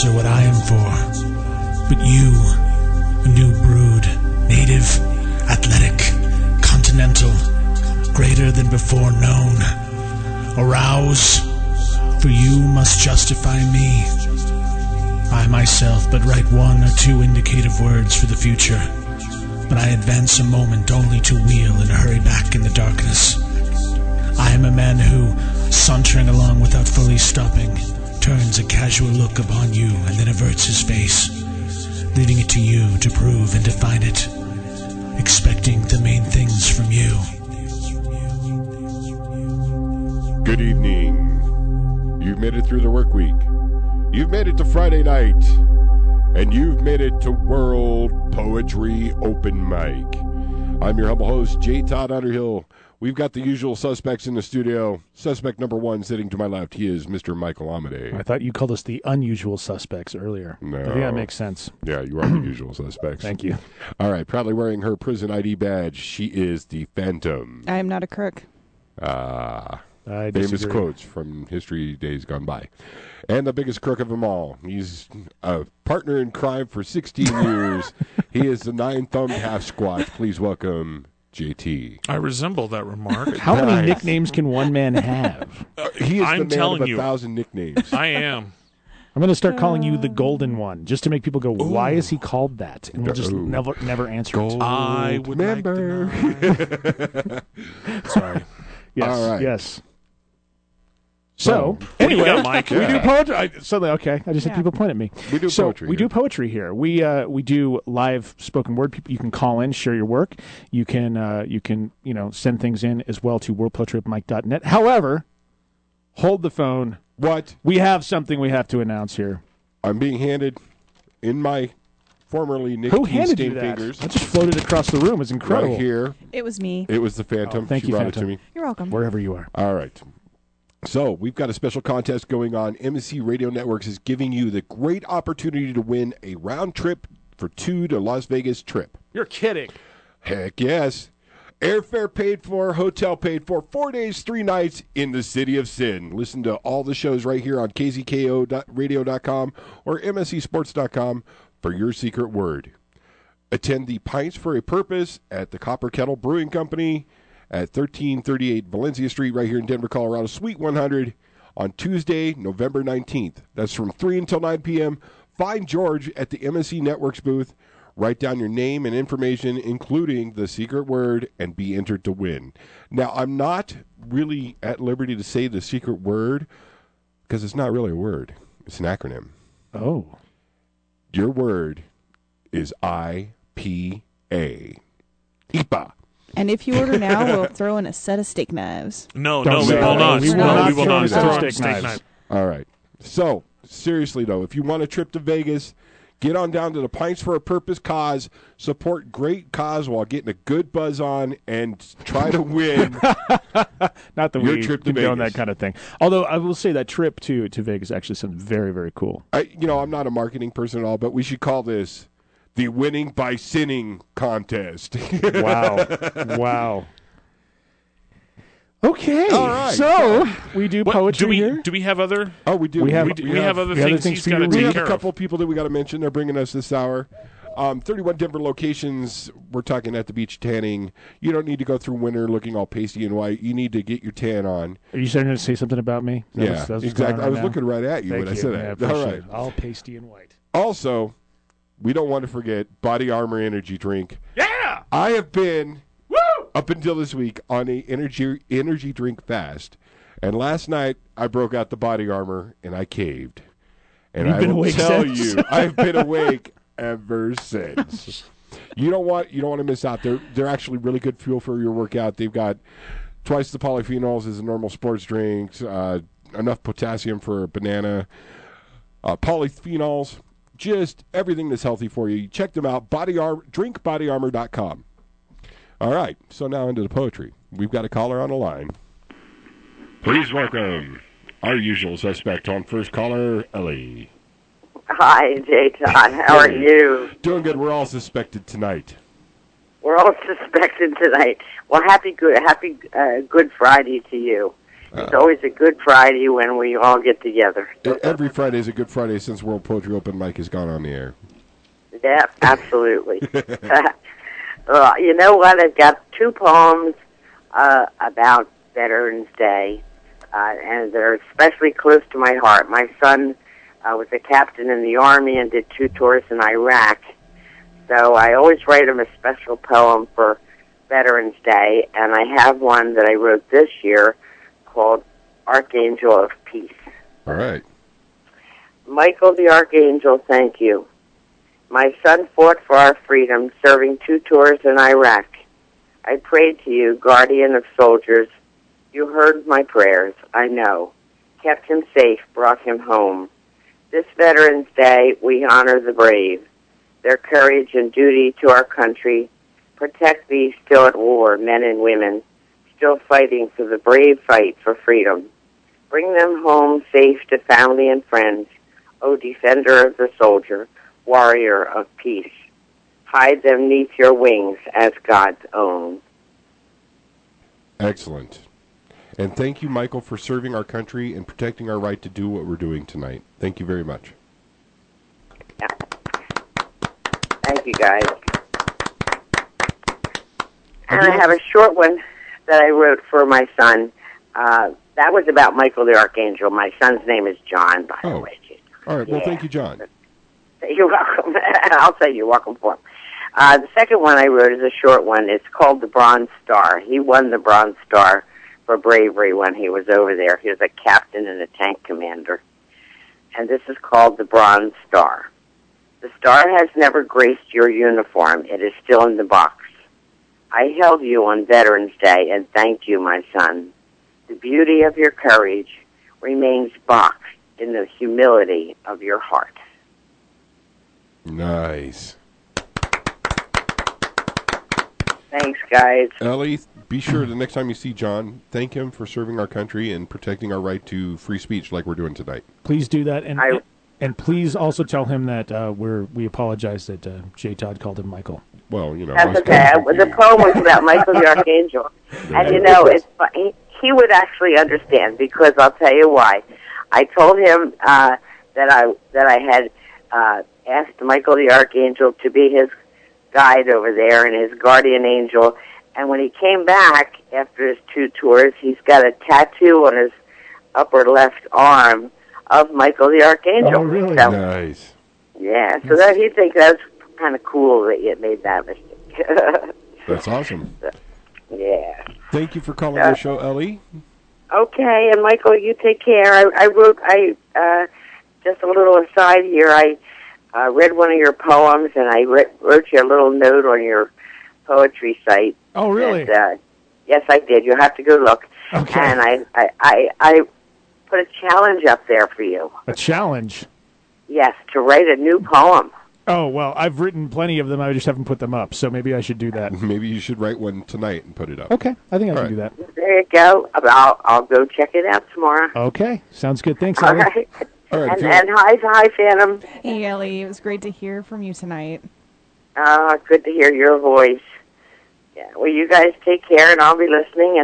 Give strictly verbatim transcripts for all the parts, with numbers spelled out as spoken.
answer what I am for. But you, a new brood, native, athletic, continental, greater than before known, arouse, for you must justify me. I myself but write one or two indicative words for the future, but I advance a moment only to wheel and hurry back in the darkness. I am a man who, sauntering along without fully stopping, turns a casual look upon you and then averts his face, leaving it to you to prove and define it, expecting the main things from you. Good evening. You've made it through the work week. You've made it to Friday night. And you've made it to World Poetry Open Mic. I'm your humble host, J. Todd Underhill. We've got the usual suspects in the studio. Suspect number one sitting to my left, he is Mister Michael Amade. I thought you called us the unusual suspects earlier. No. I think that makes sense. Yeah, you are the usual suspects. Thank you. All right, proudly wearing her prison I D badge, she is the Phantom. I am not a crook. Ah. I Famous disagree. quotes from history days gone by. And the biggest crook of them all. He's a partner in crime for sixteen years. He is the nine-thumbed half-squat. Please welcome J T. I resemble that remark. How Nice. many nicknames can one man have? Uh, he is I'm the man telling of a you. thousand nicknames. I am. I'm going to start calling you the Golden One, just to make people go, why Ooh. is he called that? And we'll just Ooh. never never answer it. Gold I would member. like to Sorry. Yes, All right. yes. So, So, What do you anyway, got, Mike? we do Yeah. poetry. I, suddenly, okay, I just Yeah. had people point at me. We do so poetry we here. do poetry here. We uh, we do live spoken word. People, you can call in, share your work. You can uh, you can you know send things in as well to world poetry open mic dot net. However, hold the phone. What? We have something we have to announce here. I'm being handed in my formerly Who nicotine handed you stained that? fingers. That just floated across the room. It's incredible. Right here. It was me. It was the Phantom. Oh, thank she you, brought Phantom. it to me. You're welcome. Wherever you are. All right. So we've got a special contest going on. M S C Radio Networks is giving you the great opportunity to win a round trip for two to Las Vegas trip. You're kidding. Heck yes. Airfare paid for, hotel paid for, four days, three nights in the city of sin. Listen to all the shows right here on K Z K O radio dot com or M S C sports dot com for your secret word. Attend the Pints for a Purpose at the Copper Kettle Brewing Company at thirteen thirty-eight Valencia Street right here in Denver, Colorado, Suite one hundred on Tuesday, November nineteenth. That's from three until nine p.m. Find George at the M S C Networks booth. Write down your name and information, including the secret word, and be entered to win. Now, I'm not really at liberty to say the secret word because it's not really a word. It's an acronym. Oh. Your word is I P A. I P A. And if you order now, we'll throw in a set of steak knives. No, Don't no, we say will that. not. We will No, not we will throw not in throw in steak steak knives. knife. All right. So, seriously, though, if you want a trip to Vegas, get on down to the Pints for a Purpose cause, support great cause while getting a good buzz on, and try to win. Not that Your we trip to condone Vegas. that kind of thing. Although I will say that trip to, to Vegas actually sounds very, very cool. I, you know, I'm not a marketing person at all, but we should call this the Winning by Sinning contest. Wow. Wow. Okay. All right. So we do What, poetry do we here. do we have other? Oh, we do. We have- We, do, we have other we have things things he's for got you to to We take have care a couple of. people that we got to mention. They're bringing us this hour. Um, thirty-one Denver locations. We're talking at the beach tanning. You don't need to go through winter looking all pasty and white. You need to get your tan on. Are you starting to say something about me? Is that Yeah, what's- that's what's exactly. going on I was now? looking right at you Thank when you. I said Yeah, I that. appreciate All right. it. All pasty and white. Also, we don't want to forget Body Armor Energy Drink. Yeah. I have been Woo! up until this week on a energy energy drink fast, and last night I broke out the Body Armor and I caved. And You've I been will awake tell since? you, I've been awake ever since. You don't want you don't want to miss out. They're they're actually really good fuel for your workout. They've got twice the polyphenols as a normal sports drink, uh, enough potassium for a banana, uh, polyphenols, just everything that's healthy for you. Check them out. Body Armor, drink body armor dot com. All right, so now into the poetry. We've got a caller on the line. Please welcome our usual suspect on first caller, Ellie. Hi, J. Todd. How are you? Doing good. We're all suspected tonight. We're all suspected tonight. Well, happy good, happy uh, Good Friday to you. It's always a good Friday when we all get together. Every Friday is a good Friday since World Poetry Open Mic has gone on the air. Yeah, absolutely. Well, you know what? I've got two poems uh, about Veterans Day, uh, and they're especially close to my heart. My son uh, was a captain in the Army and did two tours in Iraq, so I always write him a special poem for Veterans Day, and I have one that I wrote this year called Archangel of Peace. All right. Michael the Archangel, thank you. My son fought for our freedom, serving two tours in Iraq. I prayed to you, guardian of soldiers. You heard my prayers, I know. Kept him safe, brought him home. This Veterans Day, we honor the brave, their courage and duty to our country. Protect these still at war, men and women, still fighting for the brave fight for freedom. Bring them home safe to family and friends, O defender of the soldier, warrior of peace. Hide them neath your wings as God's own. Excellent. And thank you, Michael, for serving our country and protecting our right to do what we're doing tonight. Thank you very much. Yeah. Thank you, guys. And I have a short one that I wrote for my son. Uh, that was about Michael the Archangel. My son's name is John, by the Oh. way. All right. Well, Yeah. thank you, John. You're welcome. I'll say you're welcome for him. Uh, the second one I wrote is a short one. It's called the Bronze Star. He won the Bronze Star for bravery when he was over there. He was a captain and a tank commander. And this is called the Bronze Star. The star has never graced your uniform. It is still in the box. I held you on Veterans Day and thanked you, my son. The beauty of your courage remains boxed in the humility of your heart. Nice. Thanks, guys. Ellie, be sure the next time you see John, thank him for serving our country and protecting our right to free speech like we're doing tonight. Please do that, and I- and please also tell him that uh, we're we apologize that uh, J. Todd called him Michael. Well, you know. That's most okay. guys would The be- poem was about Michael the Archangel. And, you know, it's he, he would actually understand because I'll tell you why. I told him uh, that I that I had uh, asked Michael the Archangel to be his guide over there and his guardian angel. And when he came back after his two tours, he's got a tattoo on his upper left arm of Michael the Archangel. Oh, really? So, Nice. yeah, so that he thinks that's kind of cool that you made that mistake. That's awesome. Yeah. Thank you for calling Uh, the show, Ellie. Okay, and Michael, you take care. I, I wrote, I uh, just a little aside here. I uh, read one of your poems, and I re- wrote you a little note on your poetry site. Oh, really? And, uh, yes, I did. You'll have to go look. Okay. And I, I, I, I put a challenge up there for you. A challenge. Yes, to write a new poem. Oh, well, I've written plenty of them. I just haven't put them up, so maybe I should do that. Maybe you should write one tonight and put it up. Okay, I think I All can right. do that. There you go. I'll, I'll go check it out tomorrow. Okay, sounds good. Thanks, All Ellie. right. All right, And, if you- and hi, hi, Phantom. Hey, Ellie, it was great to hear from you tonight. Ah, good to hear your voice. Yeah, well, you guys take care, and I'll be listening,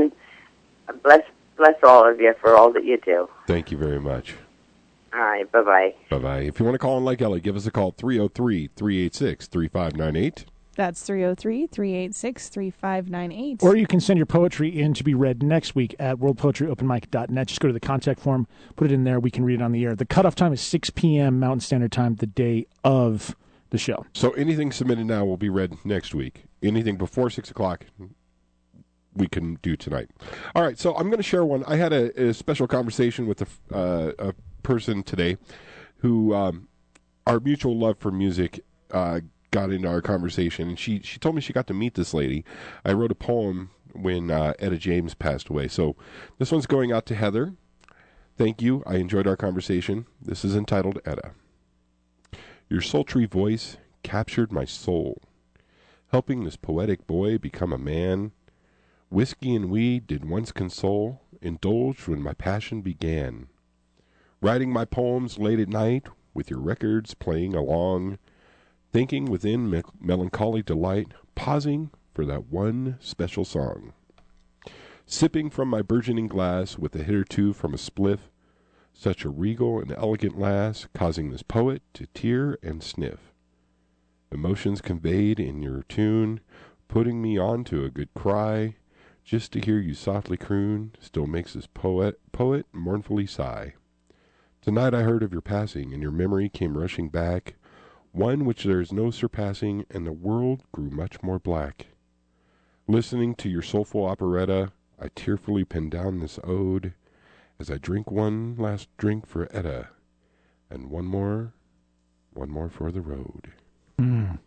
and bless bless all of you for all that you do. Thank you very much. All right, bye-bye. Bye-bye. If you want to call in like Ellie, give us a call, three oh three, three eight six, three five nine eight. That's three oh three, three eight six, three five nine eight. Or you can send your poetry in to be read next week at world poetry open mic dot net. Just go to the contact form, put it in there. We can read it on the air. The cutoff time is six p.m. Mountain Standard Time, the day of the show. So anything submitted now will be read next week. Anything before six o'clock, we can do tonight. All right, so I'm going to share one. I had a, a special conversation with a, uh, a person today who um, our mutual love for music uh, got into our conversation, and she, she told me she got to meet this lady. I wrote a poem when uh, Etta James passed away. So this one's going out to Heather. Thank you. I enjoyed our conversation. This is entitled Etta. Your sultry voice captured my soul, helping this poetic boy become a man. Whiskey and weed did once console, indulged when my passion began. Writing my poems late at night, with your records playing along, thinking within me- melancholy delight, pausing for that one special song. sipping from my burgeoning glass with a hit or two from a spliff, such a regal and elegant lass, causing this poet to tear and sniff. Emotions conveyed in your tune, putting me on to a good cry, just to hear you softly croon, still makes this poet, poet mournfully sigh. Tonight I heard of your passing, and your memory came rushing back, one which there is no surpassing, and the world grew much more black. Listening to your soulful operetta, I tearfully pen down this ode, as I drink one last drink for Etta, and one more, one more for the road. Mm.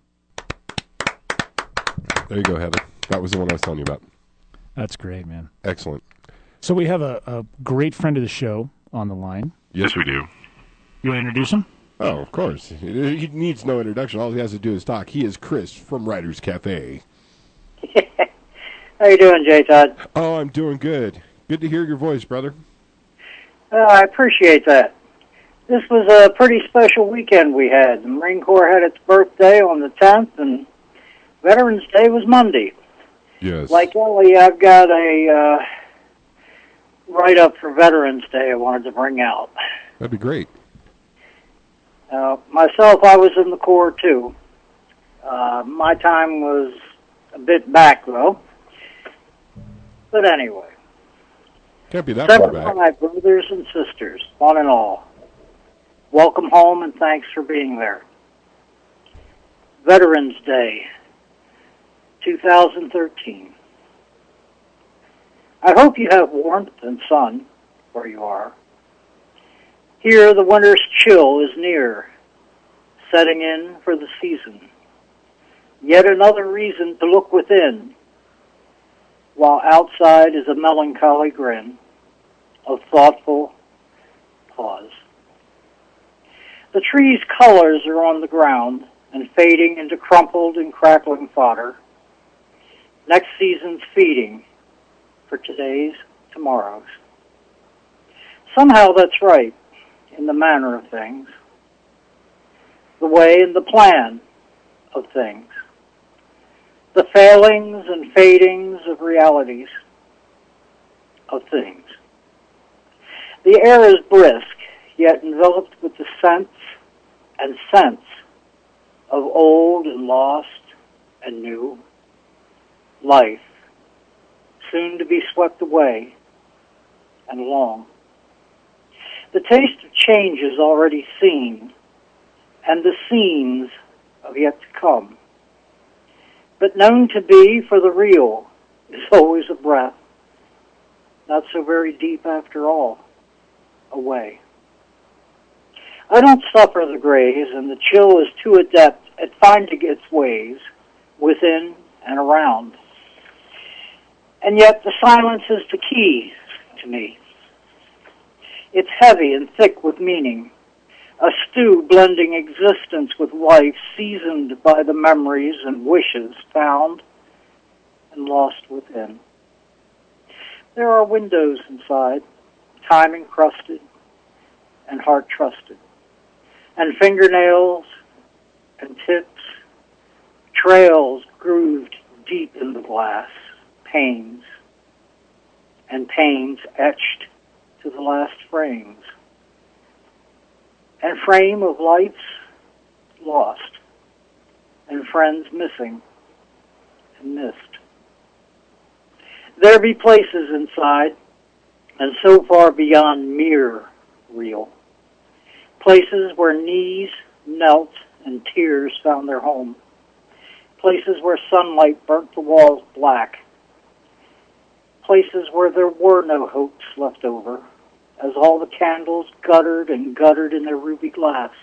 There you go, Heather. That was the one I was telling you about. That's great, man. Excellent. So we have a, a great friend of the show on the line. Yes, we do. You want to introduce him? Oh, of course. He needs no introduction. All he has to do is talk. He is Chris from Writers Cafe. How you doing, J. Todd? Oh, I'm doing good. Good to hear your voice, brother. Uh, I appreciate that. This was a pretty special weekend we had. The Marine Corps had its birthday on the tenth, and Veterans Day was Monday. Yes. Like Ellie, I've got a uh, write-up for Veterans Day I wanted to bring out. That'd be great. Uh, myself, I was in the Corps, too. Uh, my time was a bit back, though. But anyway. Can't be that far Seven back. of my brothers and sisters, one and all. Welcome home and thanks for being there. Veterans Day, two thousand thirteen. I hope you have warmth and sun where you are. Here, the winter's chill is near, setting in for the season. Yet another reason to look within, while outside is a melancholy grin of thoughtful pause. The trees' colors are on the ground and fading into crumpled and crackling fodder. Next season's feeding for today's tomorrows. Somehow that's right in the manner of things, the way and the plan of things, the failings and fadings of realities of things. The air is brisk, yet enveloped with the scents and sense of old and lost and new life, soon to be swept away and long. The taste of change is already seen, and the scenes of yet to come. But known to be for the real is always a breath, not so very deep after all, away. I don't suffer the grays, and the chill is too adept at finding its ways within and around. And yet the silence is the key to me. It's heavy and thick with meaning, a stew blending existence with life, seasoned by the memories and wishes found and lost within. There are windows inside, time encrusted and heart trusted, and fingernails and tips, trails grooved deep in the glass, pains, and pains etched to the last frames, and frame of lights lost, and friends missing and missed. There be places inside, and so far beyond mere real, places where knees knelt and tears found their home, places where sunlight burnt the walls black, places where there were no hopes left over, as all the candles guttered and guttered in their ruby glass.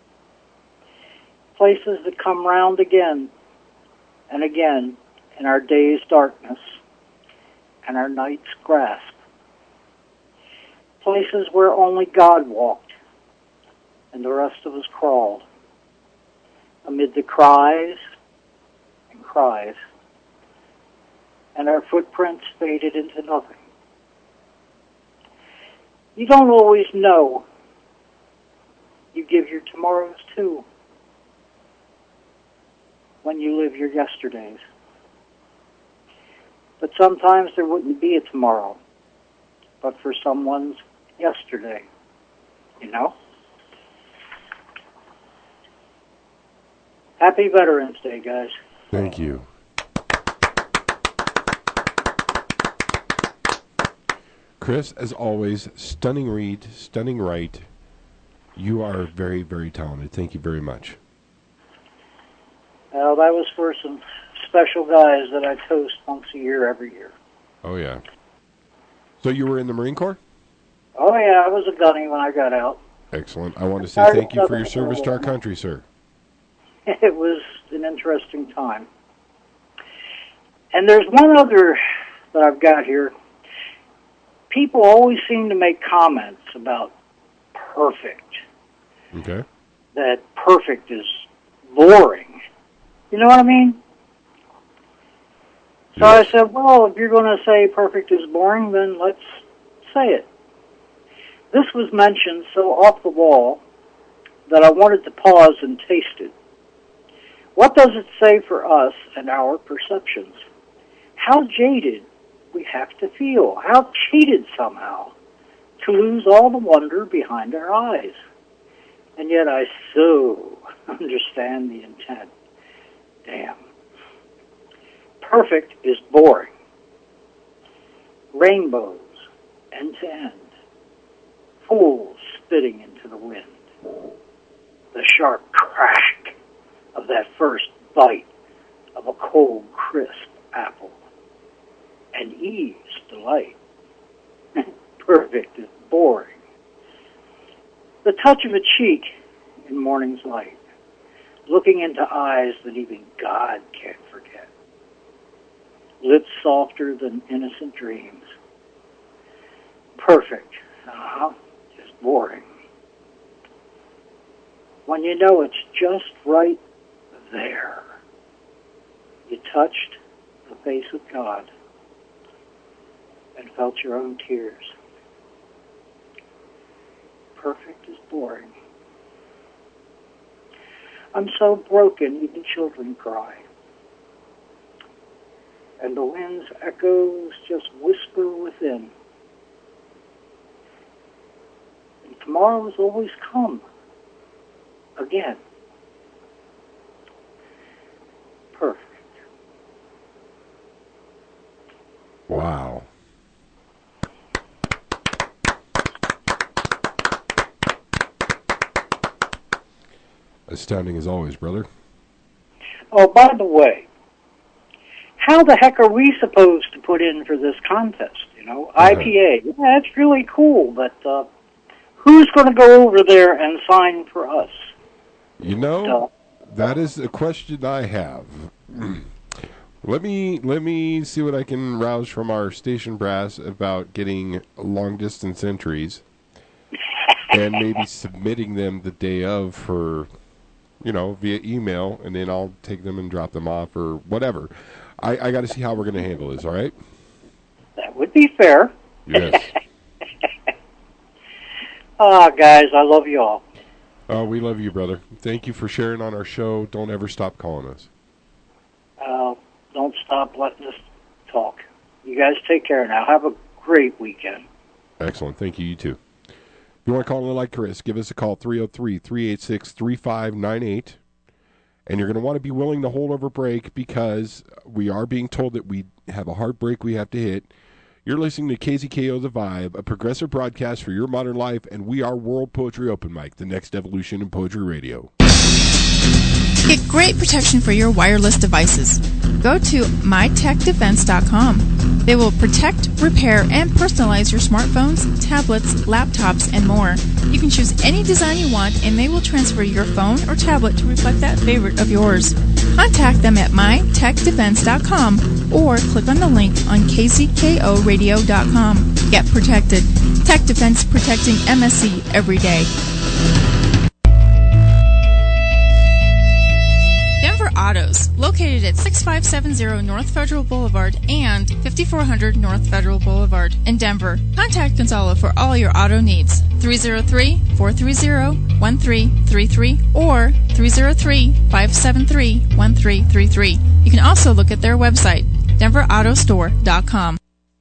Places that come round again and again in our day's darkness and our night's grasp. Places where only God walked and the rest of us crawled, amid the cries and cries, and our footprints faded into nothing. You don't always know. You give your tomorrows too when you live your yesterdays. But sometimes there wouldn't be a tomorrow, but for someone's yesterday, you know? Happy Veterans Day, guys. Thank you. Chris, as always, stunning read, stunning write. You are very, very talented. Thank you very much. Well, that was for some special guys that I toast once a year every year. Oh, yeah. So you were in the Marine Corps? Oh, yeah, I was a gunny when I got out. Excellent. I want to say thank you for your service to our country, sir. It was an interesting time. And there's one other that I've got here. People always seem to make comments about perfect. Okay. That perfect is boring. You know what I mean? So Yes. I said, well, if you're going to say perfect is boring, then let's say it. This was mentioned so off the wall that I wanted to pause and taste it. What does it say for us and our perceptions? How jaded we have to feel, how cheated somehow, to lose all the wonder behind our eyes. And yet I so understand the intent. Damn. Perfect is boring. Rainbows, end to end. Fools spitting into the wind. The sharp crack of that first bite of a cold, crisp apple. And Eve's delight. Perfect is boring. The touch of a cheek in morning's light. Looking into eyes that even God can't forget. Lips softer than innocent dreams. Perfect, uh-huh, is boring. When you know it's just right there. You touched the face of God and felt your own tears. Perfect is boring. I'm so broken, even children cry. And the wind's echoes just whisper within. And tomorrow's always come. Again. Perfect. Wow. Astounding as always, brother. Oh, by the way, how the heck are we supposed to put in for this contest? You know, Uh-huh. I P A. Yeah, that's really cool, but uh, who's going to go over there and sign for us? You know, that is a question I have. Let me let me see what I can rouse from our station brass about getting long distance entries and maybe submitting them the day of for, you know, via email, and then I'll take them and drop them off or whatever. I, I got to see how we're going to handle this, all right? That would be fair. Yes. Ah, guys, I love you all. Oh, we love you, brother. Thank you for sharing on our show. Don't ever stop calling us. Uh, don't stop letting us talk. You guys take care now. Have a great weekend. Excellent. Thank you. You too. If you want to call in like Chris, give us a call, three oh three, three eight six, three five nine eight. And you're going to want to be willing to hold over break because we are being told that we have a hard break we have to hit. You're listening to K Z K O The Vibe, a progressive broadcast for your modern life, and we are World Poetry Open Mic, the next evolution in poetry radio. Get great protection for your wireless devices. Go to my tech defense dot com. They will protect, repair, and personalize your smartphones, tablets, laptops, and more. You can choose any design you want, and they will transfer your phone or tablet to reflect that favorite of yours. Contact them at my tech defense dot com or click on the link on K Z K O radio dot com. Get protected. Tech Defense, protecting M S C every day. Denver Autos, located at sixty-five seventy North Federal Boulevard and fifty-four hundred North Federal Boulevard in Denver. Contact Gonzalo for all your auto needs. three oh three, four three zero, one three three three or three oh three, five seven three, one three three three. You can also look at their website, denver auto store dot com.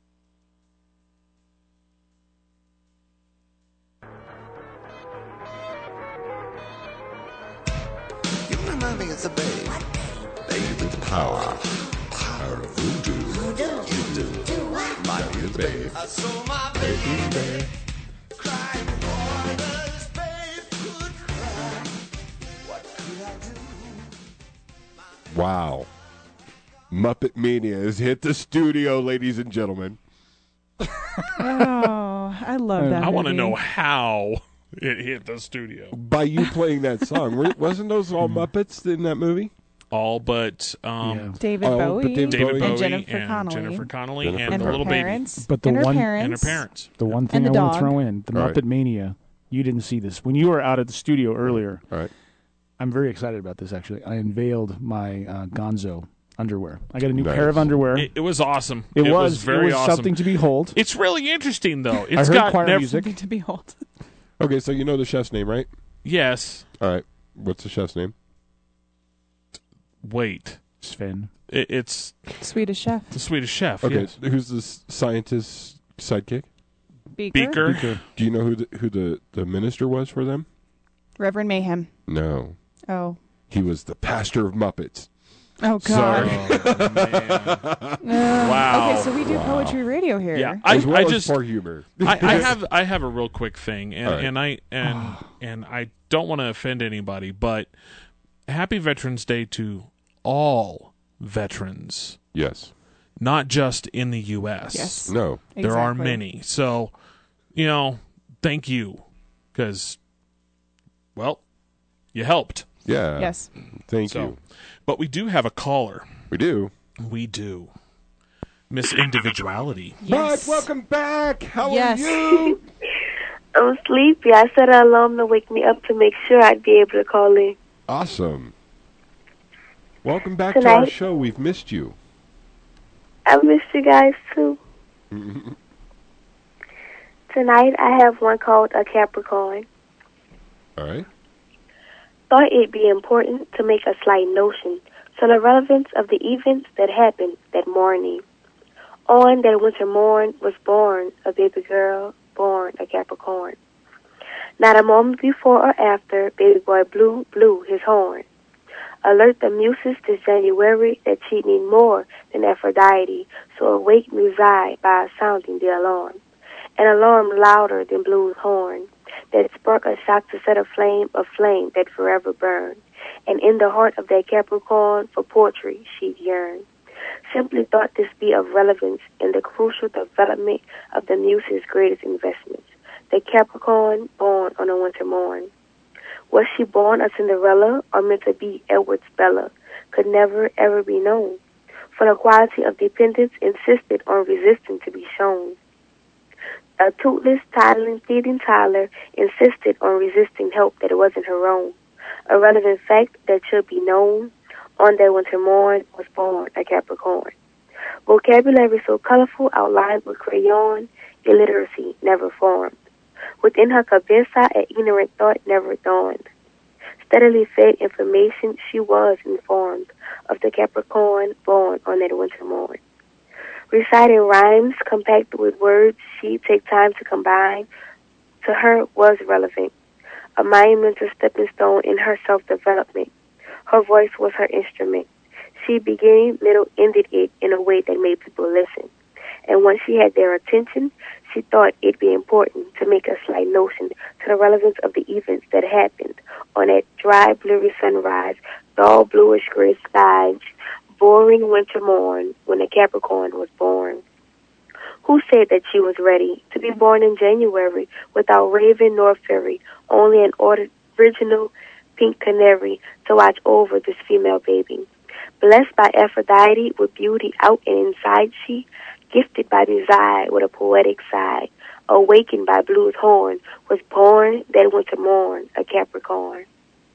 It's a babe. Babe with power. Power of voodoo. You do. My good babe. I saw my baby crying for this babe could cry. What could I do? Wow. Muppet Mania has hit the studio, ladies and gentlemen. Oh, I love that. I want to movie. know how it hit the studio. By you playing that song. Were- Wasn't those all Muppets in that movie? All but um, Yeah. David Oh, but Bowie, David David Bowie. Bowie and Jennifer and Connelly, Jennifer Connelly Jennifer and and the her little parents, But the and her one- parents, baby and her parents. The one thing the I want dog. to throw in, the All Muppet right. Mania, you didn't see this. When you were out at the studio earlier, All right. I'm very excited about this, actually. I unveiled my uh, Gonzo underwear. I got a new Nice. pair of underwear. It, it was awesome. It, was, very it was awesome. something to behold. It's really interesting though. It's heard got choir nev- music. Something to behold. Okay, so you know the chef's name, right? Yes. All right. What's the chef's name? Wait. Sven. It, it's Swedish Chef. the Swedish Chef. Okay, Yes. who's the s- scientist's sidekick? Beaker. Beaker. Do you know who the, who the, the minister was for them? Reverend Mayhem. No. Oh. He was the pastor of Muppets. Oh, Sorry. God. Oh, man. Uh, Wow. Okay, so we do Wow. poetry radio here. Yeah, I, As well I as just poor humor. I, I have I have a real quick thing, and, All right. and I and and I don't want to offend anybody, but Happy Veterans Day to all veterans, Yes. not just in the U S. Yes. No. There are Exactly. many. So, you know, thank you, because, well, you helped. Yeah. Yes. Thank So, you. but we do have a caller. We do. We do. Miss Individuality. Yes. But welcome back. How Yes. are you? I'm sleepy. I set an alarm to wake me up to make sure I'd be able to call in. Awesome. Welcome back to our Tonight- show. We've missed you. I missed you guys too. Tonight I have one called a Capricorn. All right. Thought it'd be important to make a slight notion to the relevance of the events that happened that morning. On that winter morn was born a baby girl, born a Capricorn. Not a moment before or after, baby boy Blue blew his horn. Alert the muses this January that she need more than Aphrodite, so awake Musai by sounding the alarm. An alarm louder than Blue's horn, that spark a shock to set a flame, a flame that forever burn. And in the heart of that Capricorn, for poetry she'd yearn. Simply thought this be of relevance in the crucial development of the muse's greatest investments. The Capricorn born on a winter morn. Was she born a Cinderella or meant to be Edward's Bella? Could never ever be known. For the quality of dependence insisted on resisting to be shown. A toothless, toddling, thieving toddler insisted on resisting help that wasn't her own. A relevant fact that should be known. On that winter morn was born a Capricorn. Vocabulary so colorful, outlined with crayon, illiteracy never formed. Within her cabeza, an ignorant thought never dawned. Steadily fed information, she was informed of the Capricorn born on that winter morn. Reciting rhymes compacted with words she'd take time to combine, to her was relevant. A monumental stepping stone in her self-development. Her voice was her instrument. She began, middle, ended it in a way that made people listen. And once she had their attention, she thought it'd be important to make a slight notion to the relevance of the events that happened on that dry, blurry sunrise, dull, bluish gray skies, boring winter morn when a Capricorn was born. Who said that she was ready to be born in January without raven nor fairy, only an original pink canary to watch over this female baby? Blessed by Aphrodite with beauty out and inside she, gifted by desire with a poetic side, awakened by Blue's horn, was born that winter morn, a Capricorn.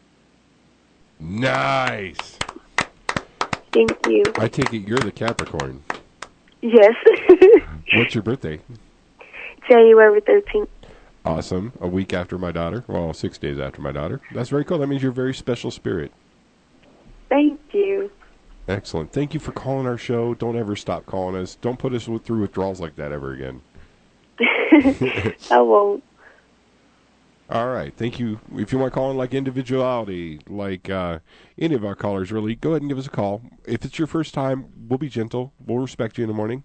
Nice. Thank you. I take it you're the Capricorn. Yes. What's your birthday? January thirteenth. Awesome. A week after my daughter. Well, six days after my daughter. That's very cool. That means you're a very special spirit. Thank you. Excellent. Thank you for calling our show. Don't ever stop calling us. Don't put us through withdrawals like that ever again. I won't. All right. Thank you. If you want to call in like individuality, like uh, any of our callers, really, go ahead and give us a call. If it's your first time, we'll be gentle. We'll respect you in the morning.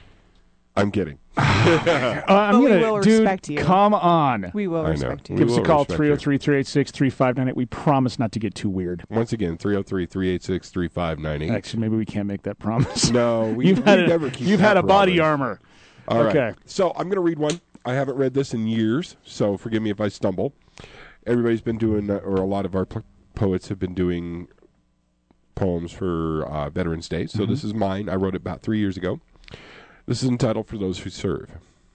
I'm kidding. uh, I'm But we gonna, will dude, respect you. come on. We will I know. respect you. We Give us a will call, respect three oh three, three eight six, three five nine eight. We promise not to get too weird. Once again, three oh three, three eight six, three five nine eight. Actually, maybe we can't make that promise. No, we, you've we had a, never keep You've that had a body promise. armor. All right. Okay. So I'm going to read one. I haven't read this in years, so forgive me if I stumble. Everybody's been doing, uh, or a lot of our po- poets have been doing poems for uh, Veterans Day. So Mm-hmm. this is mine. I wrote it about three years ago. This is entitled For Those Who Serve.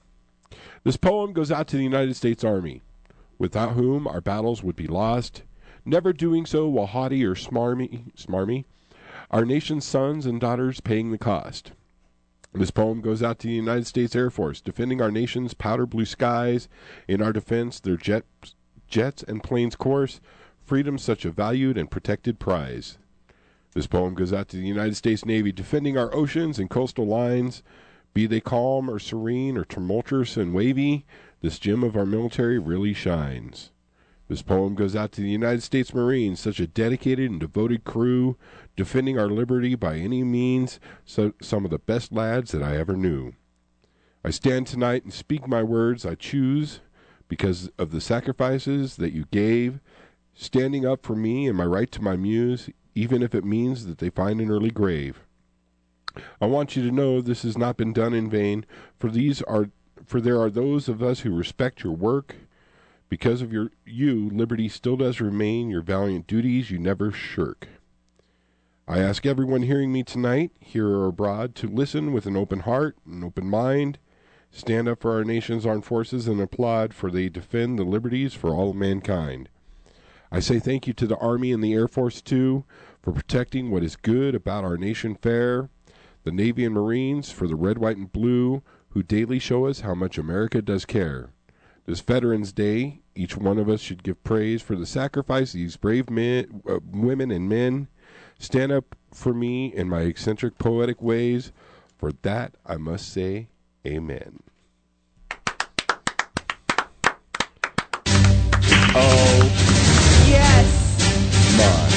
This poem goes out to the United States Army, without whom our battles would be lost, never doing so while haughty or smarmy, smarmy, our nation's sons and daughters paying the cost. This poem goes out to the United States Air Force, defending our nation's powder blue skies. In our defense, their jet, jets and planes course, freedom such a valued and protected prize. This poem goes out to the United States Navy, defending our oceans and coastal lines. Be they calm or serene or tumultuous and wavy, this gem of our military really shines. This poem goes out to the United States Marines, such a dedicated and devoted crew, defending our liberty by any means, so, some of the best lads that I ever knew. I stand tonight and speak my words I choose because of the sacrifices that you gave, standing up for me and my right to my muse, even if it means that they find an early grave. I want you to know this has not been done in vain, for these are for there are those of us who respect your work. Because of your you, liberty still does remain, your valiant duties you never shirk. I ask everyone hearing me tonight, here or abroad, to listen with an open heart, an open mind, stand up for our nation's armed forces and applaud, for they defend the liberties for all mankind. I say thank you to the Army and the Air Force, too, for protecting what is good about our nation fair, the Navy and Marines for the red, white, and blue, who daily show us how much America does care. This Veterans Day, each one of us should give praise for the sacrifice of these brave men, uh, women and men. Stand up for me in my eccentric poetic ways. For that I must say, amen. Oh, Yes. my.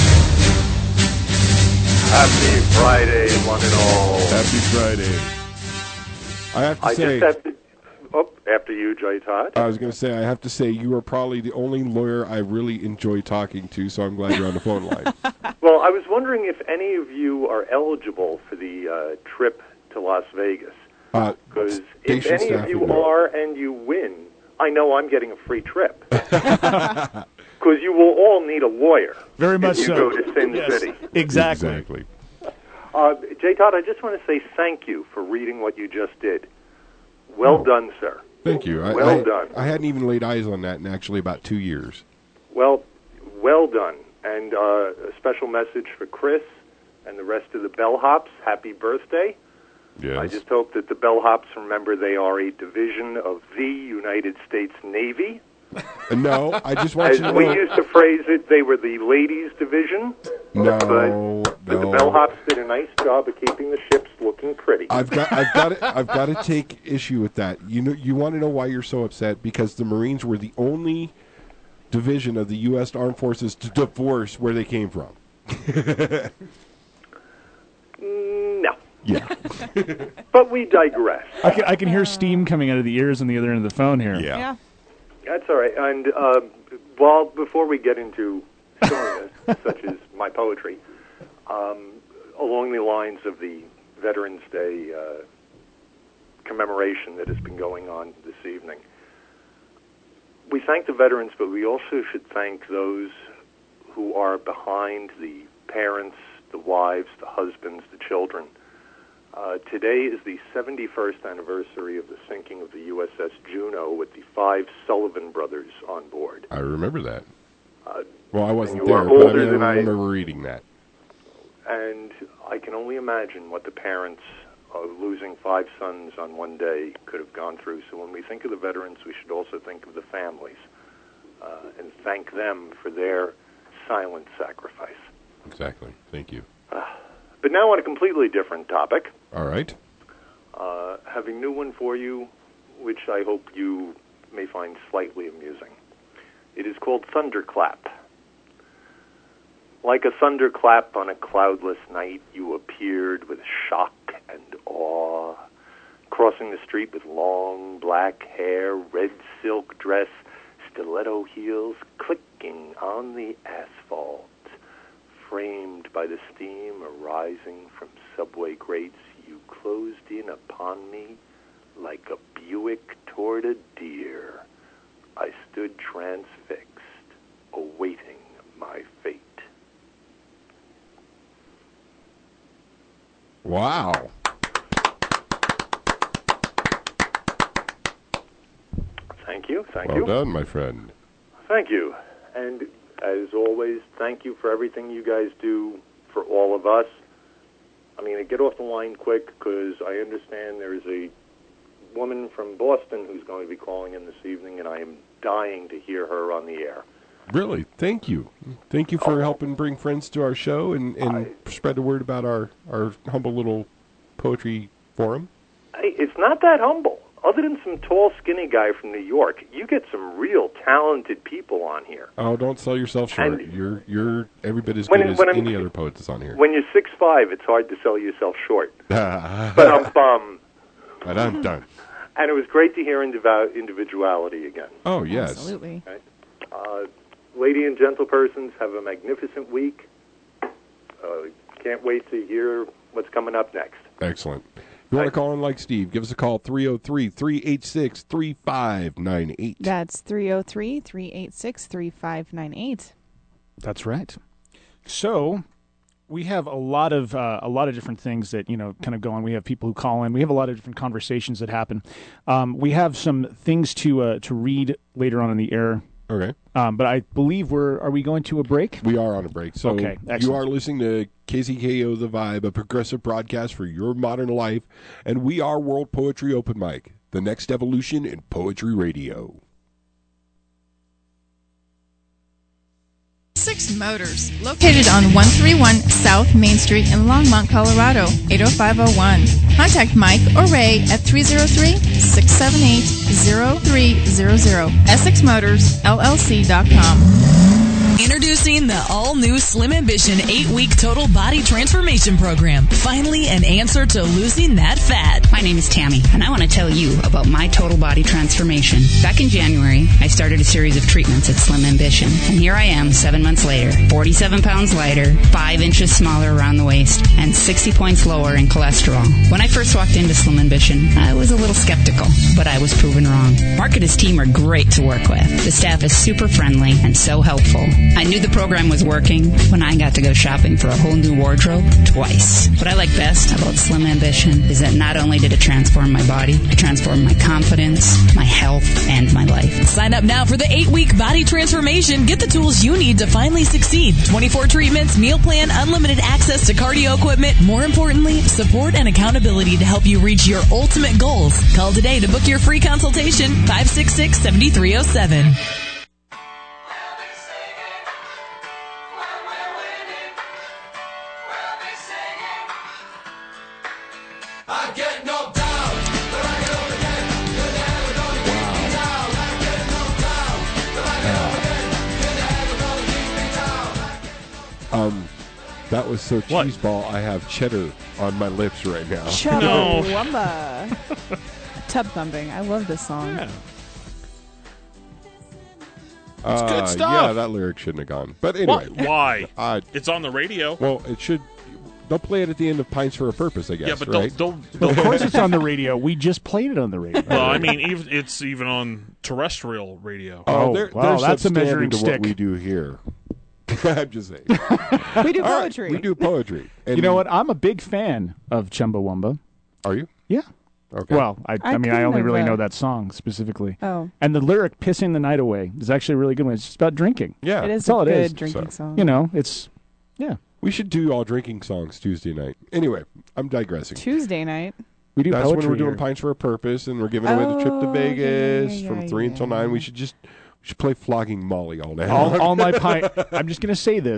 Happy Friday, one and all. Happy Friday. I have to I say... just have to... Oh, after you, Jay Todd. I was going to say, I have to say, you are probably the only lawyer I really enjoy talking to, so I'm glad you're on the phone line. Well, I was wondering if any of you are eligible for the uh, trip to Las Vegas. Uh, Because if station any of staff you would know. are and you win, I know I'm getting a free trip. Because you will all need a lawyer. Very much if you so. go to Sin Yes, City. Exactly. Exactly. Uh, Jay Todd, I just want to say thank you for reading what you just did. Well Oh. done, sir. Thank you. I, Well I, done. I hadn't even laid eyes on that in actually about two years. Well, well done. And uh, a special message for Chris and the rest of the Bellhops. Happy birthday. Yes. I just hope that the Bellhops remember they are a division of the United States Navy. Uh, no, I just want As you to we know. used to phrase it, they were the ladies' division. No, But, but the no. Bellhops did a nice job of keeping the ships looking pretty. I've got, I've got, to, I've got to take issue with that. You know, you want to know why you're so upset? Because the Marines were the only division of the U S Armed Forces to divorce where they came from. No. Yeah. But we digress. I can, I can hear steam coming out of the ears on the other end of the phone here. Yeah. Yeah. That's all right. And uh, well, before we get into silliness, such as my poetry, um, along the lines of the Veterans Day uh, commemoration that has been going on this evening, we thank the veterans, but we also should thank those who are behind the parents, the wives, the husbands, the children. Uh, today is the seventy-first anniversary of the sinking of the U S S Juneau with the five Sullivan brothers on board. I remember that. Uh, Well, I wasn't and you there, are but I, older mean, I than I- remember reading that. And I can only imagine what the parents of losing five sons on one day could have gone through. So when we think of the veterans, we should also think of the families uh, and thank them for their silent sacrifice. Exactly. Thank you. But now on a completely different topic. All right. Uh, have a new one for you, which I hope you may find slightly amusing. It is called Thunderclap. Like a thunderclap on a cloudless night, you appeared with shock and awe, crossing the street with long black hair, red silk dress, stiletto heels clicking on the asphalt. Framed by the steam arising from subway grates, you closed in upon me like a Buick toward a deer. I stood transfixed, awaiting my fate. Wow. Thank you, thank well you. Well done, my friend. Thank you. And as always, thank you for everything you guys do for all of us. I mean, get off the line quick, because I understand there is a woman from Boston who's going to be calling in this evening, and I am dying to hear her on the air. Really, thank you. Thank you for oh. helping bring friends to our show and, and I, spread the word about our, our humble little poetry forum. Hey, it's not that humble. Other than some tall, skinny guy from New York, you get some real talented people on here. Oh, don't sell yourself short. And you're you're every bit as when, good as when any other poet that's on here. When you're six five, it's hard to sell yourself short. but I'm bum. But I'm done. And it was great to hear indiv- individuality again. Oh, yes. Absolutely. Okay. Uh, lady and gentle persons, have a magnificent week. Uh, can't wait to hear what's coming up next. Excellent. If you want to call in like Steve, give us a call, three oh three, three eight six, three five nine eight. That's three oh three, three eight six, three five nine eight. That's right. So we have a lot of uh, a lot of different things that, you know, kind of go on. We have people who call in. We have a lot of different conversations that happen. Um, we have some things to uh, to read later on in the air. Okay. Um, but I believe we're, are we going to a break? We are on a break. So okay, you are listening to K Z K O The Vibe, a progressive broadcast for your modern life. And we are World Poetry Open Mic, the next evolution in poetry radio. Essex Motors, located on one thirty-one South Main Street in Longmont, Colorado, eight oh five oh one. Contact Mike or Ray at three oh three, six seven eight, oh three hundred. Essex Motors L L C dot com. Introducing the all-new Slim Ambition eight-week total body transformation program. Finally, an answer to losing that fat. My name is Tammy, and I want to tell you about my total body transformation. Back in January, I started a series of treatments at Slim Ambition, and here I am seven months later, forty-seven pounds lighter, five inches smaller around the waist, and sixty points lower in cholesterol. When I first walked into Slim Ambition, I was a little skeptical, but I was proven wrong. Mark and his team are great to work with. The staff is super friendly and so helpful. I knew the program was working when I got to go shopping for a whole new wardrobe twice. What I like best about Slim Ambition is that not only did it transform my body, it transformed my confidence, my health, and my life. Sign up now for the eight-week body transformation. Get the tools you need to finally succeed. twenty-four treatments, meal plan, unlimited access to cardio equipment. More importantly, support and accountability to help you reach your ultimate goals. Call today to book your free consultation, five six six, seven three oh seven. Um, that was so cheeseball. I have cheddar on my lips right now. Chumbawamba. Tub thumping. I love this song. Yeah. Uh, It's good stuff. Yeah, that lyric shouldn't have gone. But anyway. What? Why? Uh, it's on the radio. Well, it should. They'll play it at the end of Pints for a Purpose, I guess. Yeah, but right? don't, don't, Well, don't of course it's on the radio. We just played it on the radio. Well, I mean, even, it's even on terrestrial radio. Oh, Oh, they're, wow, they're that's a substandard measuring to stick. what we do here. I'm just saying. We do All right, poetry. we do poetry. And You know what? I'm a big fan of Chumbawamba. Are you? Yeah. Okay. Well, I, I, I mean, I kind only of, really uh, know that song specifically. Oh. And the lyric, Pissing the Night Away, is actually a really good one. It's just about drinking. yeah. It is That's all a it good is. drinking So, song. You know, it's, yeah. We should do all drinking songs Tuesday night. Anyway, I'm digressing. Tuesday night. We do That's poetry when we're doing here. Pints for a Purpose, and we're giving away the trip to Oh, yeah, yeah, Vegas yeah, from yeah, three yeah. until nine. We should just we should play Flogging Molly all night. all, all my pint. I'm just going to say this.